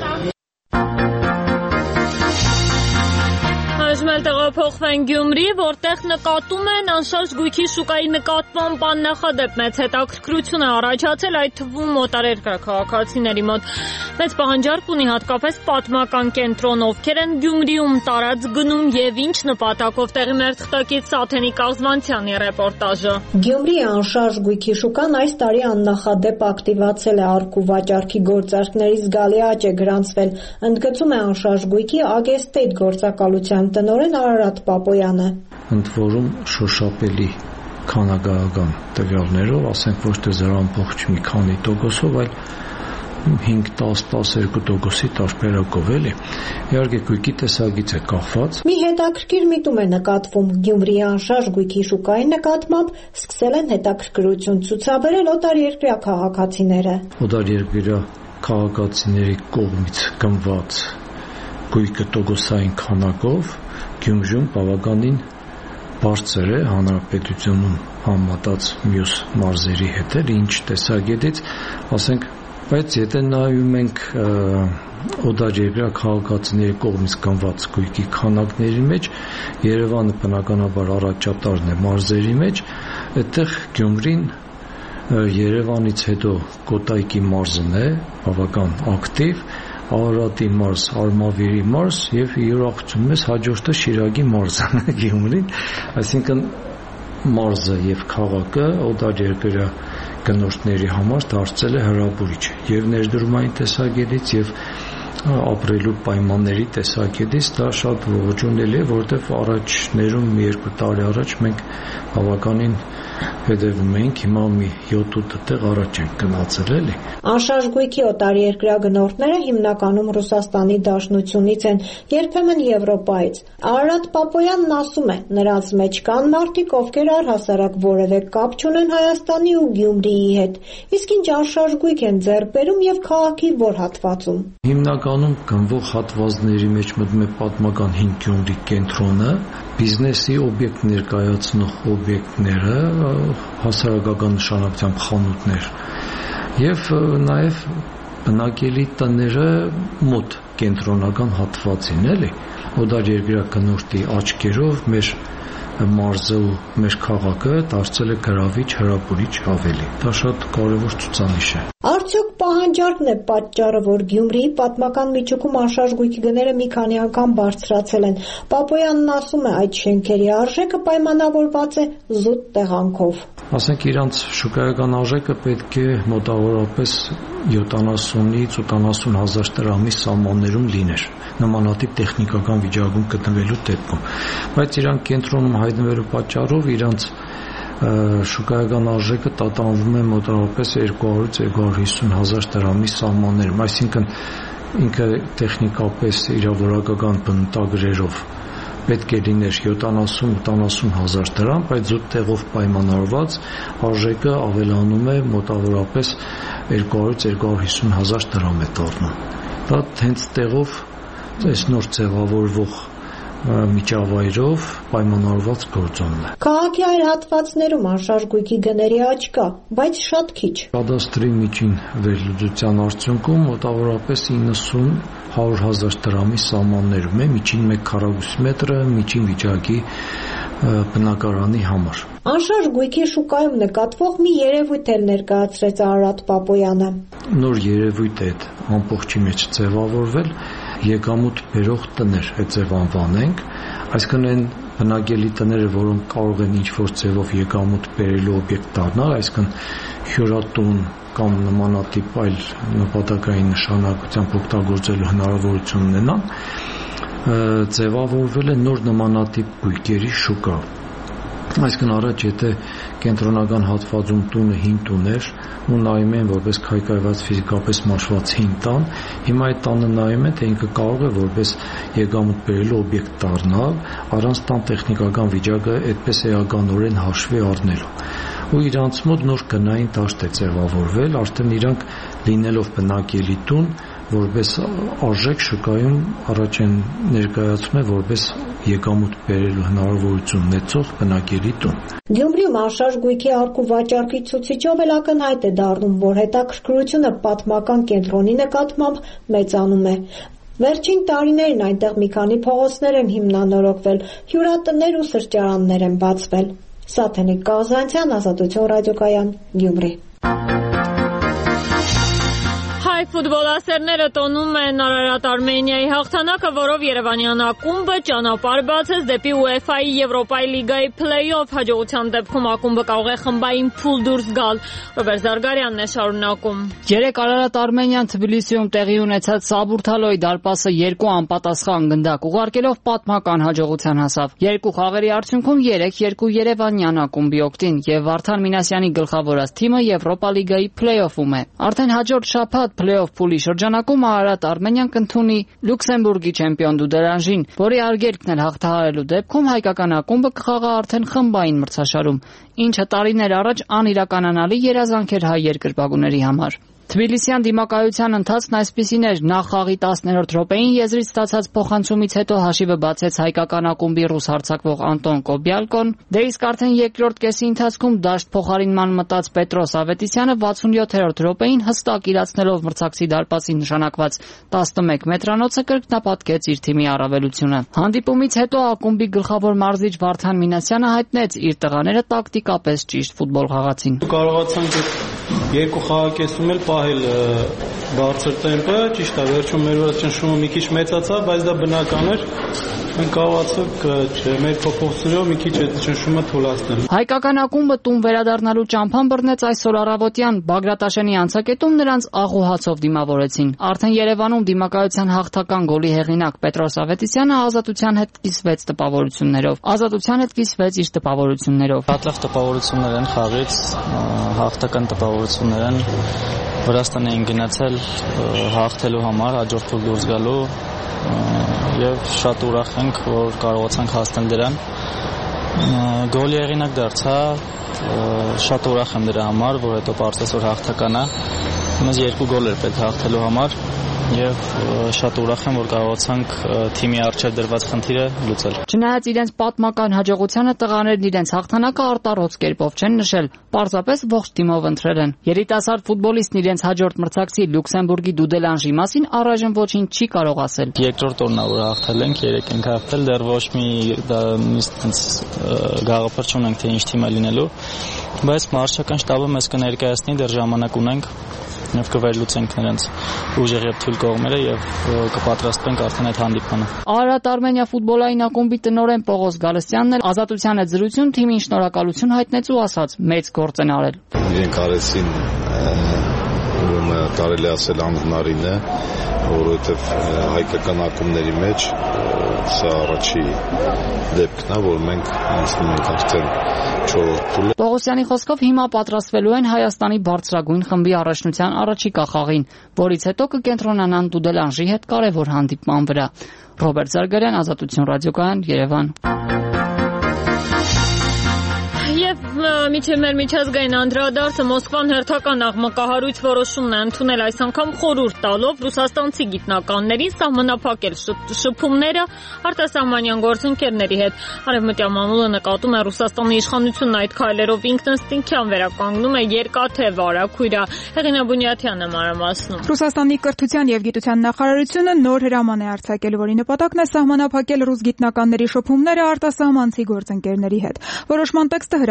Այժմ տեղափոխվենք Գյումրի, որտեղ նկատում են անշարժ գույքի շուկայի նկատմամբ աննախադեպ մեծ հետաքրքրություն է առաջացել, այդ թվում մոտարերկրյա քաղաքացիների մոտ։ Մեծ պահանջարկ ունի հատկապես պատմական կենտրոն, ովքեր են Գյումրիում տարածք գնում եւ ինչ նպատակով, տեղի մեր թղթակից Սաթենիկ Աղզվանցյանի ռեպորտաժը։ Գյումրիի անշարժ գույքի շուկան այս տարի աննախադեպ ակտիվացել է, առք ու վաճառքի գործարքների զգալի աճ է գրանցվել, ընդգծում է անշարժ գույքի Ագեստեյթ գործակալության տնօրեն Արարատ Պապոյանը։ Ընդ որում շոշափելի քանակական տվյալներով, ասենք ոչ թե զրամփոխ մի քանի տոկոսով, այլ 5-10-12% տարբերակով էլի։ Իհարկե գույքի տեսակից է կախված։ Մի հետաքրքիր միտում է նկատվում Գյումրիի անշարժ գույքի շուկայի նկատմամբ սկսել են հետաքրքրություն ցուցաբերել օտարերկրյա քաղաքացիները։ Օտարերկրյա քաղաքացիների կողմից գնված գույքը տոկոսային քանակով Գյումրիում բավականին բարձր է հանրապետությունում համատած մյուս մարզերի հետ, ինչ տեսակետից, ասենք, բայց եթե նայում ենք օտարերկրյա քաղաքացիների կողմից գնված գույքի քանակների մեջ, Երևանը բնականաբար առաջատարն է մարզերի մեջ, այդտեղ Գյումրին Երևանից հետո Կոտայքի մարզն է, բավական ակտիվ, Արարատի մարզ, Արմավիրի մարզ եւ յուրախցում ես հաջորդը Շիրակի մարզն է Գյումրին, այսինքն մարզը եւ քաղաքը օտարերկրյա գնորդների համար դարձել է հրապուրիչ եւ ներդրումային տեսակետից եւ ապրելու պայմանների տեսակետից դա շատ ողջունելի է, որովհետեւ առաջներում 2 տարի առաջ մենք բավականին հետևում էինք, հիմա մի 7-8 տեղ առաջ ենք գնացել էլի։ Անշարժ գույքի օտարերկրյա գնորդները հիմնականում Ռուսաստանի Դաշնությունից են, երբեմն Եվրոպայից։ Արարատ Պապոյանն ասում է, նրանց մեջ կան մարդիկ, ովքեր առհասարակ որևէ կապ չունեն Հայաստանի ու Գյումրիի հետ։ Իսկ ինչ անշարժ գույք են ձեռք բերում եւ քաղաքի որ հատվածում։ Հիմնականում գնվող հատվածների մեջ մտնում է պատմական 5 Գյումրի կենտրոնը, բիզնեսի օբյեկտ ներկայացնող օբյեկտները, հասարակական նշանակությամբ խանութներ եւ նաեւ բնակելի տները մոտ կենտրոնական հատվածին էլի օտարերկրյա գնորդի աչքերով մեր մարզը ու մեր քաղաքը դարձել է գրավիչ հրապուրիչ ավելի։ Դա շատ կարևոր ցուցանիշ է։ Արդյոք պահանջարկն է պատճառը, որ Գյումրիի պատմական միջուկում անշարժ գույքի գները մի քանի անգամ բարձրացել են։ Պապոյանն ասում է, այդ շենքերի արժեքը պայմանավորված է զուտ տեղանքով։ Ասենք իրանց շուկայական արժեքը պետք է մոտավորապես 70-ից 80 հազար դրամի սահմաններում լիներ նմանատիպ տեխնիկական վիճակում գտնվելու դեպքում, բայց իրանք կենտրոնում հայտնվելու պատճառով իրանց շուկայական արժեքը տատանվում է մոտավորապես 200-250 հազար դրամի սահմաններում, այսինքն ինքը տեխնիկապես իրավարական բնութագրերով պետք է լիներ 70-80 հազար դրամ, բայց զուտ տեղով պայմանավորված արժեքը ավելանում է մոտավորապես 200-250 հազար դրամ է դառնում։ Դա հենց տեղով այս նոր ձևավորվող միջավայրով պայմանավորված գործոնն է։ Քաղաքի այլ հատվածներում անշարժ գույքի գների աճ կա, բայց շատ քիչ։ Կադաստրի միջին վերլուծության արդյունքում մոտավորապես 90-100 հազար դրամի սահմաններում է միջին 1 քառակուսի մետրը միջին վիճակի բնակարանի համար։ Անշարժ գույքի շուկայում նկատվող մի երևույթ էլ ներկայացրեց Արարատ Պապոյանը։ Նոր երևույթ է ամբողջի մեջ ձևավորվել եկամուտ բերող տներ է ձև անվանենք, այսինքն այն բնակելի տները, որոնք կարող են ինչ-որ ձևով եկամուտ բերելու օբյեկտ դառնալ, այսինքն հյուրատուն կամ նմանատիպ այլ նպատակային նշանակությամբ օգտագործելու հնարավորություն ունենան, ձևավորվել է նոր նմանատիպ բույկերի շուկա։ Այսինքն առաջ եթե կենտրոնական հատվածում տունը հին տուն էր ու նայում են որպես քայքայված ֆիզիկապես մաշված հին տան, հիմա այդ տանը նայում են թե ինքը կարող է որպես եկամուտ բերելու օբյեկտ դառնալ առանց տան տեխնիկական վիճակը այդպես էականորեն հաշվի առնելու։ Ու իրանց մոտ նոր գնային դաշտ է ձևավորվել, արդեն իրանք լինելով բնակելի տուն, որպես արժեք շուկայում առաջ են ներկայացնում է որպես եկամուտ բերելու հնարավորություն ունեցող բնակելի տուն։ Գյումրիում անշարժ գույքի առկու վաճառքի ցուցիչով էլ ակնհայտ է դառնում, որ հետաքրքրությունը պատմական կենտրոնի նկատմամբ մեծանում է։ Վերջին տարիներին այնտեղ մի քանի փողոցներ են հիմնանորոգվել, հյուրատներ ու սրճարաններ են բացվել։ Սաթենիկ Կազանցյան, Ազատություն ռադիոկայան, Գյումրի։ Հայ ֆուտբոլասերները տոնում են Արարատ Արմենիայի հաղթանակը, որով Երևանյան ակումբը ճանապարհ բացեց դեպի UEFA-ի Եվրոպայի լիգայի փլեյ-օֆ։ Հաջողության դեպքում ակումբը կարող է խմբային փուլ դուրս գալ։ Ռոբերտ Զարգարյանն է շարունակում։ Երեկ Արարատ Արմենիան Թբիլիսիում տեղի ունեցած Սաբուրթալոյի դարպասը 2 անպատասխան գնդակ ուղարկելով պատմական հաջողության հասավ։ Երկու խաղերի արդյունքում 3-2 Երևանյան ակումբի օգտին եւ Վարդան Մինասյանի գլխավորած թիմը Եվրոպա լիգայի փլեյ-օֆում է։ Արդեն հաջորդ շաբաթ փլեյ-օֆ փուլի շրջանակում Արարատ Արմենիան կընդունի Լյուքսեմբուրգի չեմպիոն Դուդերանժին, որի արգելքն էլ հաղթահարելու դեպքում հայկական ակումբը կխաղա արդեն խմբային մրցաշարում, ինչը տարիներ առաջ անիրականանալի երազանք էր հայ երկրպագուների համար։ Թբիլիսյան դիմակայության ընթացքն այսպիսին էր. նախ խաղի 10-րդ րոպեին եզրից ստացած փոխանցումից հետո հաշիվը բացեց հայկական ակումբի ռուս հարձակվող Անտոն Կոբյալկոն, դե իսկ արդեն երկրորդ կեսի ընթացքում դաշտ փոխարինման մտած Պետրոս Ավետիսյանը 67-րդ րոպեին հստակ իրացնելով մրցակցի դարպասի նշանակված 11 մետրանոցը կրկնապատկեց իր թիմի առավելությունը։ Հանդիպումից հետո ակումբի գլխավոր մարզիչ Վարդան Մինասյանը հայտնեց իր տղաները տակտիկապես ճիշտ ֆուտբոլ խաղացին։ Կարողացանք երկու խաղակեսում էլ պահել բարձր տեմպը, ճիշտ է, վերջում մեր վրա ճնշումը մի քիչ մեծացավ, բայց դա բնական էր։ Մենք կարողացանք մեր փոփոխությունով մի քիչ այդ ճնշումը թույլատրել։ Հայկական ակումբը տուն վերադառնալու ճամփան բռնեց այսօր առավոտյան Բագրատաշենի անցակետում նրանց աղուհացով դիմավորեցին։ Արդեն Երևանում դիմակայության հաղթական գոլի հեղինակ Պետրոս Ավետիսյանը ազատության հետ կիսվեց տպավորություններով։ Հատլավ տպավորություններ են խաղից, հաղթական տպավորություններ են։ Վրաստան էին գնացել հաղթելու համար, հաջորդ փուլ դուրս գալու եւ շատ ուրախ ենք, որ կարողացանք հասնել դրան։ Գոլի հեղինակ դարձա, շատ ուրախ եմ դրա համար, որ հետո պարզեց որ հաղթական է։ Մեզ 2 գոլ էր պետք հաղթելու համար եւ շատ ուրախ եմ, որ կարողացանք թիմի առջև դրված խնդիրը լուծել։ Չնայած իրենց պատմական հաջողությանը տղաներն իրենց հաղթանակը արտառոց կերպով չեն նշել, պարզապես ողջ թիմով ընտրել են։ Երիտասարդ ֆուտբոլիստն իրենց հաջորդ մրցակցի Լյուքսեմբուրգի Դուդելանժի մասին առայժմ ոչինչ չի կարող ասել։ Երկրորդ օրն որ հաղթել ենք, 3 ենք հաղթել, դեռ ոչ մի գաղափար չունենք թե ինչ թիմ է լինելու, բայց մարզչական շտաբը մեզ կներկայացնի, դեռ ժամանակ ունենք եւ կվերլուծենք նրանց ուժեղ եւ թույլ կողմերը եւ կպատրաստվենք արդեն այդ հանդիպմանը։ Արարատ Արմենիա ֆուտբոլային ակումբի տնօրեն Պողոս Գալստյանն էլ ազատության հետ զրույցում թիմին շնորհակալություն հայտնեց ու ասաց. մեծ գործ են արել։ Իրենք արեցին կարելի ասել անհնարին է, որովհետև հայկական ակումբների մեջ սա առաջի դեպքն է, որ մենք անցնում ենք արդեն 4-րդ փուլը։ Պողոսյանի խոսքով հիմա պատրաստվելու են Հայաստանի բարձրագույն խմբի առաջնության առաջիկա խաղին, որից հետո կկենտրոնանան Դուդելանժի հետ կարևոր հանդիպման վրա։ Ռոբերտ Զարգարյան, Ազատություն ռադիոկայան, Երևան։ Եվ միջև մեր միջազգային անդրադարձը Մոսկվան հերթական աղմկահարույց որոշումն է ընդունել այս անգամ խորհուրդ տալով ռուսաստանցի գիտնականներին սահմանափակել շփումները արտասահմանյան գործընկերների հետ։ Արևմտյան մամուլը նկատում է Ռուսաստանի իշխանությունն այդ քայլերով ինքնըստինքյան վերականգնում է երկաթե վարագույրը։ Հեղինե Բունյաթյանը մանրամասնում։ Ռուսաստանի կրթության եւ գիտության նախարարությունը նոր հրաման է արձակել, որի նպատակն է սահմանափակել ռուս գիտնականների շփումները արտասահմանցի գործընկերների հետ։ Որոշման տեքստը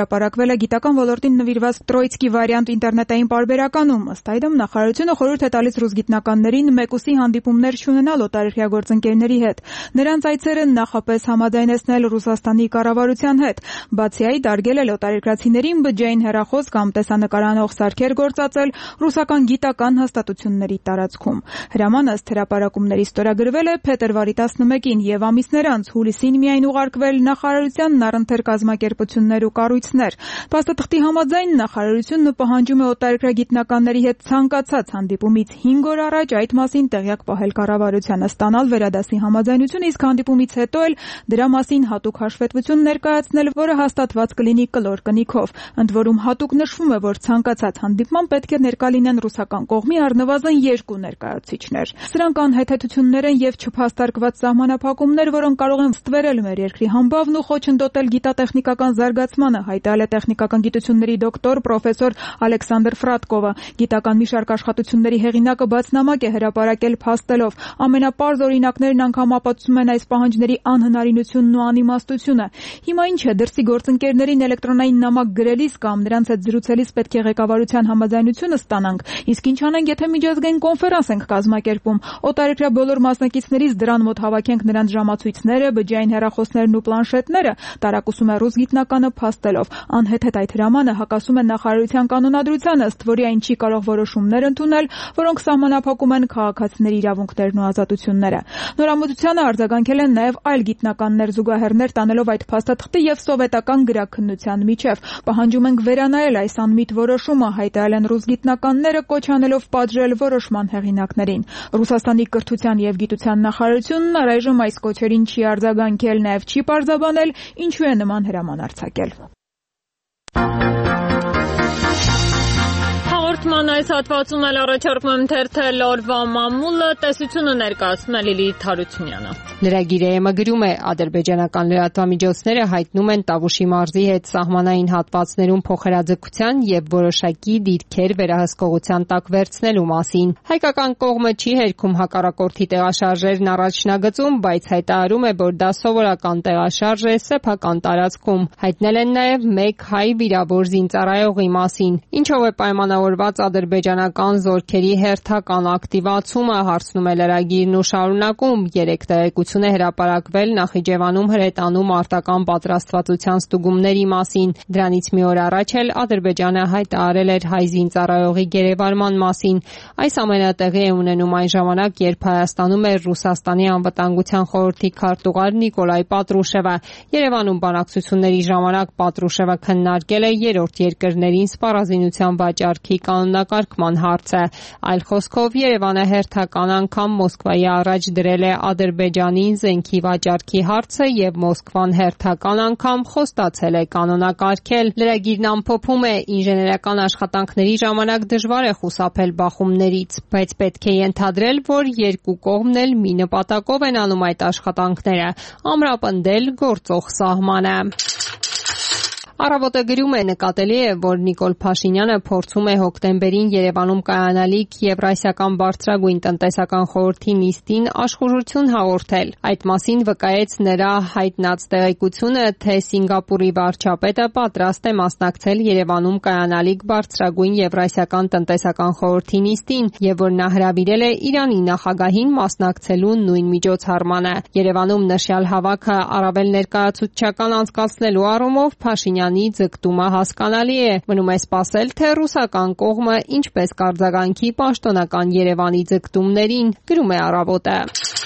հրապարակվել է գիտական ոլորտին նվիրված Տրոյցկի վարիանտ ինտերնետային պարբերականում։ Ըստ այդմ նախարարությունը խորհուրդ է տալիս ռուս գիտնականներին մեկուսի հանդիպումներ չունենալ օտարերկրյա գործընկերների հետ։ Նրանց այցերը նախապես համաձայնեցնել Ռուսաստանի կառավարության հետ։ Բացի այդ, արգելել օտարերկրացիներին բջջային հեռախոս կամ տեսանկարանող սարքեր գործածել ռուսական գիտական հաստատությունների տարածքում։ Հրամանը ըստ հրապարակումների ստորագրվել է փետրվարի 11-ին եւ ամիսներ անց հուլիսին միայն ուղարկվել նախարարությանն առընթեր կազմակերպություններ ու կառույցներ։ Փաստաթղթի համաձայն նախարարությունը պահանջում է օտարերկրյա գիտնականների հետ ցանկացած հանդիպումից 5 օր առաջ այդ մասին տեղյակ պահել կառավարությանը, ստանալ վերադասի համաձայնություն, իսկ հանդիպումից հետո էլ դրա մասին հատուկ հաշվետվություն ներկայացնել, որը հաստատված կլինի կլոր կնիքով։ Ընդ որում հատուկ նշվում է, որ ցանկացած հանդիպման պետք է ներկա լինեն ռուսական կողմի առնվազն 2 ներկայացուցիչներ։ Սրանք անհեթեթություններ են եւ չփաստարկված սահմանափակումներ, որոնք կարող են ստվերել մեր երկրի համբավն ու խոչընդոտել գիտատեխնիկական զարգացմանը, հայտարարել է տեխնիկական գիտությունների դոկտոր պրոֆեսոր Ալեքսանդր Ֆրատկովը։ Գիտական մի շարք աշխատությունների հեղինակը բացնամակ է հրապարակել փաստելով։ Ամենապարզ օրինակներն անգամ ապացուցում են այս պահանջների անհնարինությունն ու անիմաստությունը։ Հիմա ինչ է, դրսի գործընկերներին էլեկտրոնային նամակ գրելիս կամ նրանց հետ զրուցելիս պետք է ղեկավարության համաձայնությունը ստանանք։ Իսկ ինչ անենք, եթե միջազգային կոնֆերանս ենք կազմակերպում, օտարերկրյա բոլոր մասնակիցներից դրան մոտ հավաքենք նրանց ժամացույցները, բջջային հեռախոսներն ու պլանշետները, տարակուսում է ռուս գիտնականը փաստելով։ Անհեթեթ այդ հրամանը հակասում է նախարարության կանոնադրությանը, ըստ որի այն չի կարող որոշումներ ընդունել, որոնք սահմանափակում են քաղաքացիների իրավունքներն ու ազատությունները։ Նորամուծությանը արձագանքել են նաև այլ գիտնականներ, զուգահեռներ տանելով այդ փաստաթղթի եւ սովետական գրաքննության միջև։ Պահանջում ենք վերանայել այս անմիտ որոշումը, հայտարարել են ռուս գիտնականները, կոչ անելով պատժել որոշման հեղինակներին։ Ռուսաստանի կրթության եւ գիտության նախարարությունն առայժմ այս կոչերին չի արձագանքել, նաեւ չի պարզաբանել ինչու է նման հրաման արձակել։ Հաղորդման այս հատվածում էլ առաջարկում եմ թերթել օրվա մամուլը, տեսությունը ներկայացնում է Լիլիթ Հարությունյանը։ Լրագիրը գրում է ադրբեջանական լրատվամիջոցները հայտնում են Տավուշի մարզի հետ սահմանային հատվածներում փոխհրաձգության եւ որոշակի դիրքեր վերահսկողության տակ վերցնելու մասին։ Հայկական կողմը չի հերքում հակառակորդի տեղաշարժերն առաջնագծում, բայց հայտարարում է, որ դա սովորական տեղաշարժ է սեփական տարածքում։ Հայտնել են նաեւ մեկ հայ վիրավոր զինծառայողի մասին, ինչով է պայմանավորված ադրբեջանական զորքերի հերթական ակտիվացումը, հարցնում է լրագիրն ու շարունակում 3 տեղեկություն է հրապարակվել Նախիջևանում հրետանու մարտական պատրաստվածության ստուգումների մասին։ Դրանից մի օր առաջ էլ Ադրբեջանը հայտարարել էր հայ զինծառայողի գերեվարման մասին։ Այս ամենը տեղի է ունենում այն ժամանակ, երբ Հայաստանում էր Ռուսաստանի անվտանգության խորհրդի քարտուղար Նիկոլայ Պատրուշևը։ Երևանում բանակցությունների ժամանակ Պատրուշևը քննարկել է երրորդ երկրներին սպառազինության վաճառքի կանոնակարգման հարցը։ Այլ խոսքով Երևանը հերթական անգամ Մոսկվայի առաջ դրել է Ադրբեջանին զենքի վաճառքի հարցը եւ Մոսկվան հերթական անգամ խոստացել է կանոնակարգել։ Լրագիրն ամփոփում է. ինժեներական աշխատանքների ժամանակ դժվար է խուսափել բախումներից, բայց պետք է ենթադրել, որ երկու կողմն էլ մի նպատակով են անում այդ աշխատանքները՝ ամրապնդել գործող սահմանը։ Առավոտը գրում է. նկատելի է, որ Նիկոլ Փաշինյանը փորձում է հոկտեմբերին Երևանում կայանալիք Եվրասիական բարձրագույն տնտեսական խորհրդի նիստին աշխուժություն հաղորդել։ Այդ մասին վկայեց նրա հայտնած տեղեկությունը, թե Սինգապուրի վարչապետը պատրաստ է մասնակցել Երևանում կայանալիք բարձրագույն Եվրասիական տնտեսական խորհրդի նիստին եւ որ նա հրավիրել է Իրանի նախագահին մասնակցելու նույն միջոցառմանը։ Երևանում նշյալ հավաքը առավել ներկայացուցչական անցկացնելու առումով Փաշինյանը ձգտումը հասկանալի է, մնում է սպասել, թե ռուսական կողմը ինչպես կարձագանքի պաշտոնական Երևանի ձգտումներին, գրում է Առավոտը։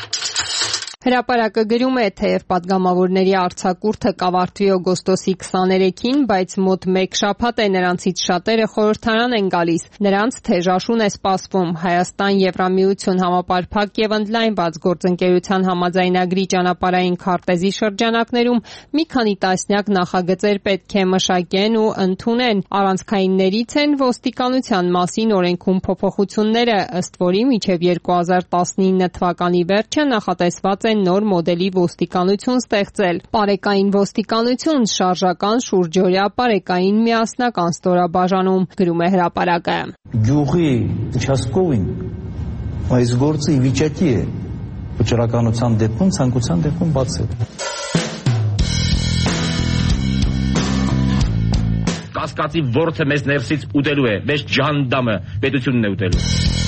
Հրապարակը գրում է, թեև падգամավորների արձակուրդը կավարտվի օգոստոսի 23-ին, բայց մոտ 1 շաբաթ է նրանցից շատերը խորհրդարան են գալիս։ Նրանց թեժաշուն է սպասվում Հայաստան-Եվրամիություն համապարփակ եւ ընդլայնված գործընկերության համաձայնագրի ճանապարհային քարտեզի շրջանակներում մի քանի տասնյակ նախագծեր պետք է մշակեն ու ընդունեն։ Առանցքայիններից են ոստիկանության մասին օրենքում փոփոխությունները, ըստ որի մինչև 2019 թվականի վերջը նախատեսված նոր մոդելի ոստիկանություն ստեղծել։ Պարեկային ոստիկանություն, շարժական շուրջօրյա պարեկային միասնական ստորաբաժանում, գրում է հրապարակը։ Գյուղի участковին այս գործը ի վիճակի է վճռականության դեպքում, ցանկության դեպքում բացել։ կասկածի ворթը մեզ ներսից ուտելու է, մեզ ջանդամը պետությունն է ուտելու։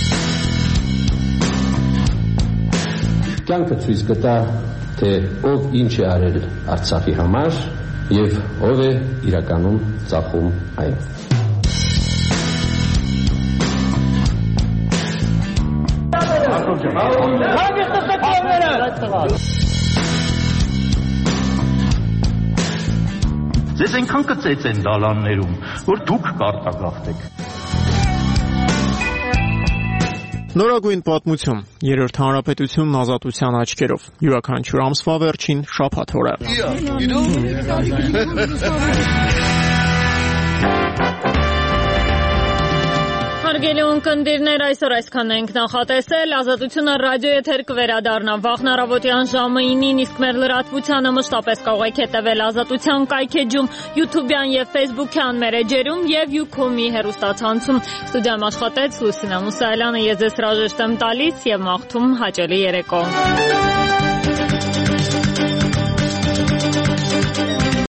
Կյանքը ցույց կտա, թե ով ինչ է արել Արցախի համար եւ ով է իրականում ծախում այն։ Ձեզ այնքան կծեց են դալաններում, որ դուք կարտագաղթեք։ Նորագույն պատմություն, երրորդ հանրապետությունն ազատության աչքերով, յուրաքանչյուր ամսվա վերջին շաբաթ օրը։ Հարգելի ունկնդիրներ, այսօր այսքան ենք նախատեսել, Ազատությունը ռադիո եթեր կվերադառնա վաղն առավոտյան ժամը 9-ին, իսկ մեր լրատվությանը մշտապես կարող եք հետևել Ազատության կայքեջում, YouTube-յան եւ Facebook-յան մեր էջերում եւ Ucom-ի հեռուստացանցում։ Ստուդիայում աշխատեց Լուսինա Մուսայելյանը, ես ձեզ հրաժեշտ եմ տալիս եւ մաղթում հաճելի երեկո։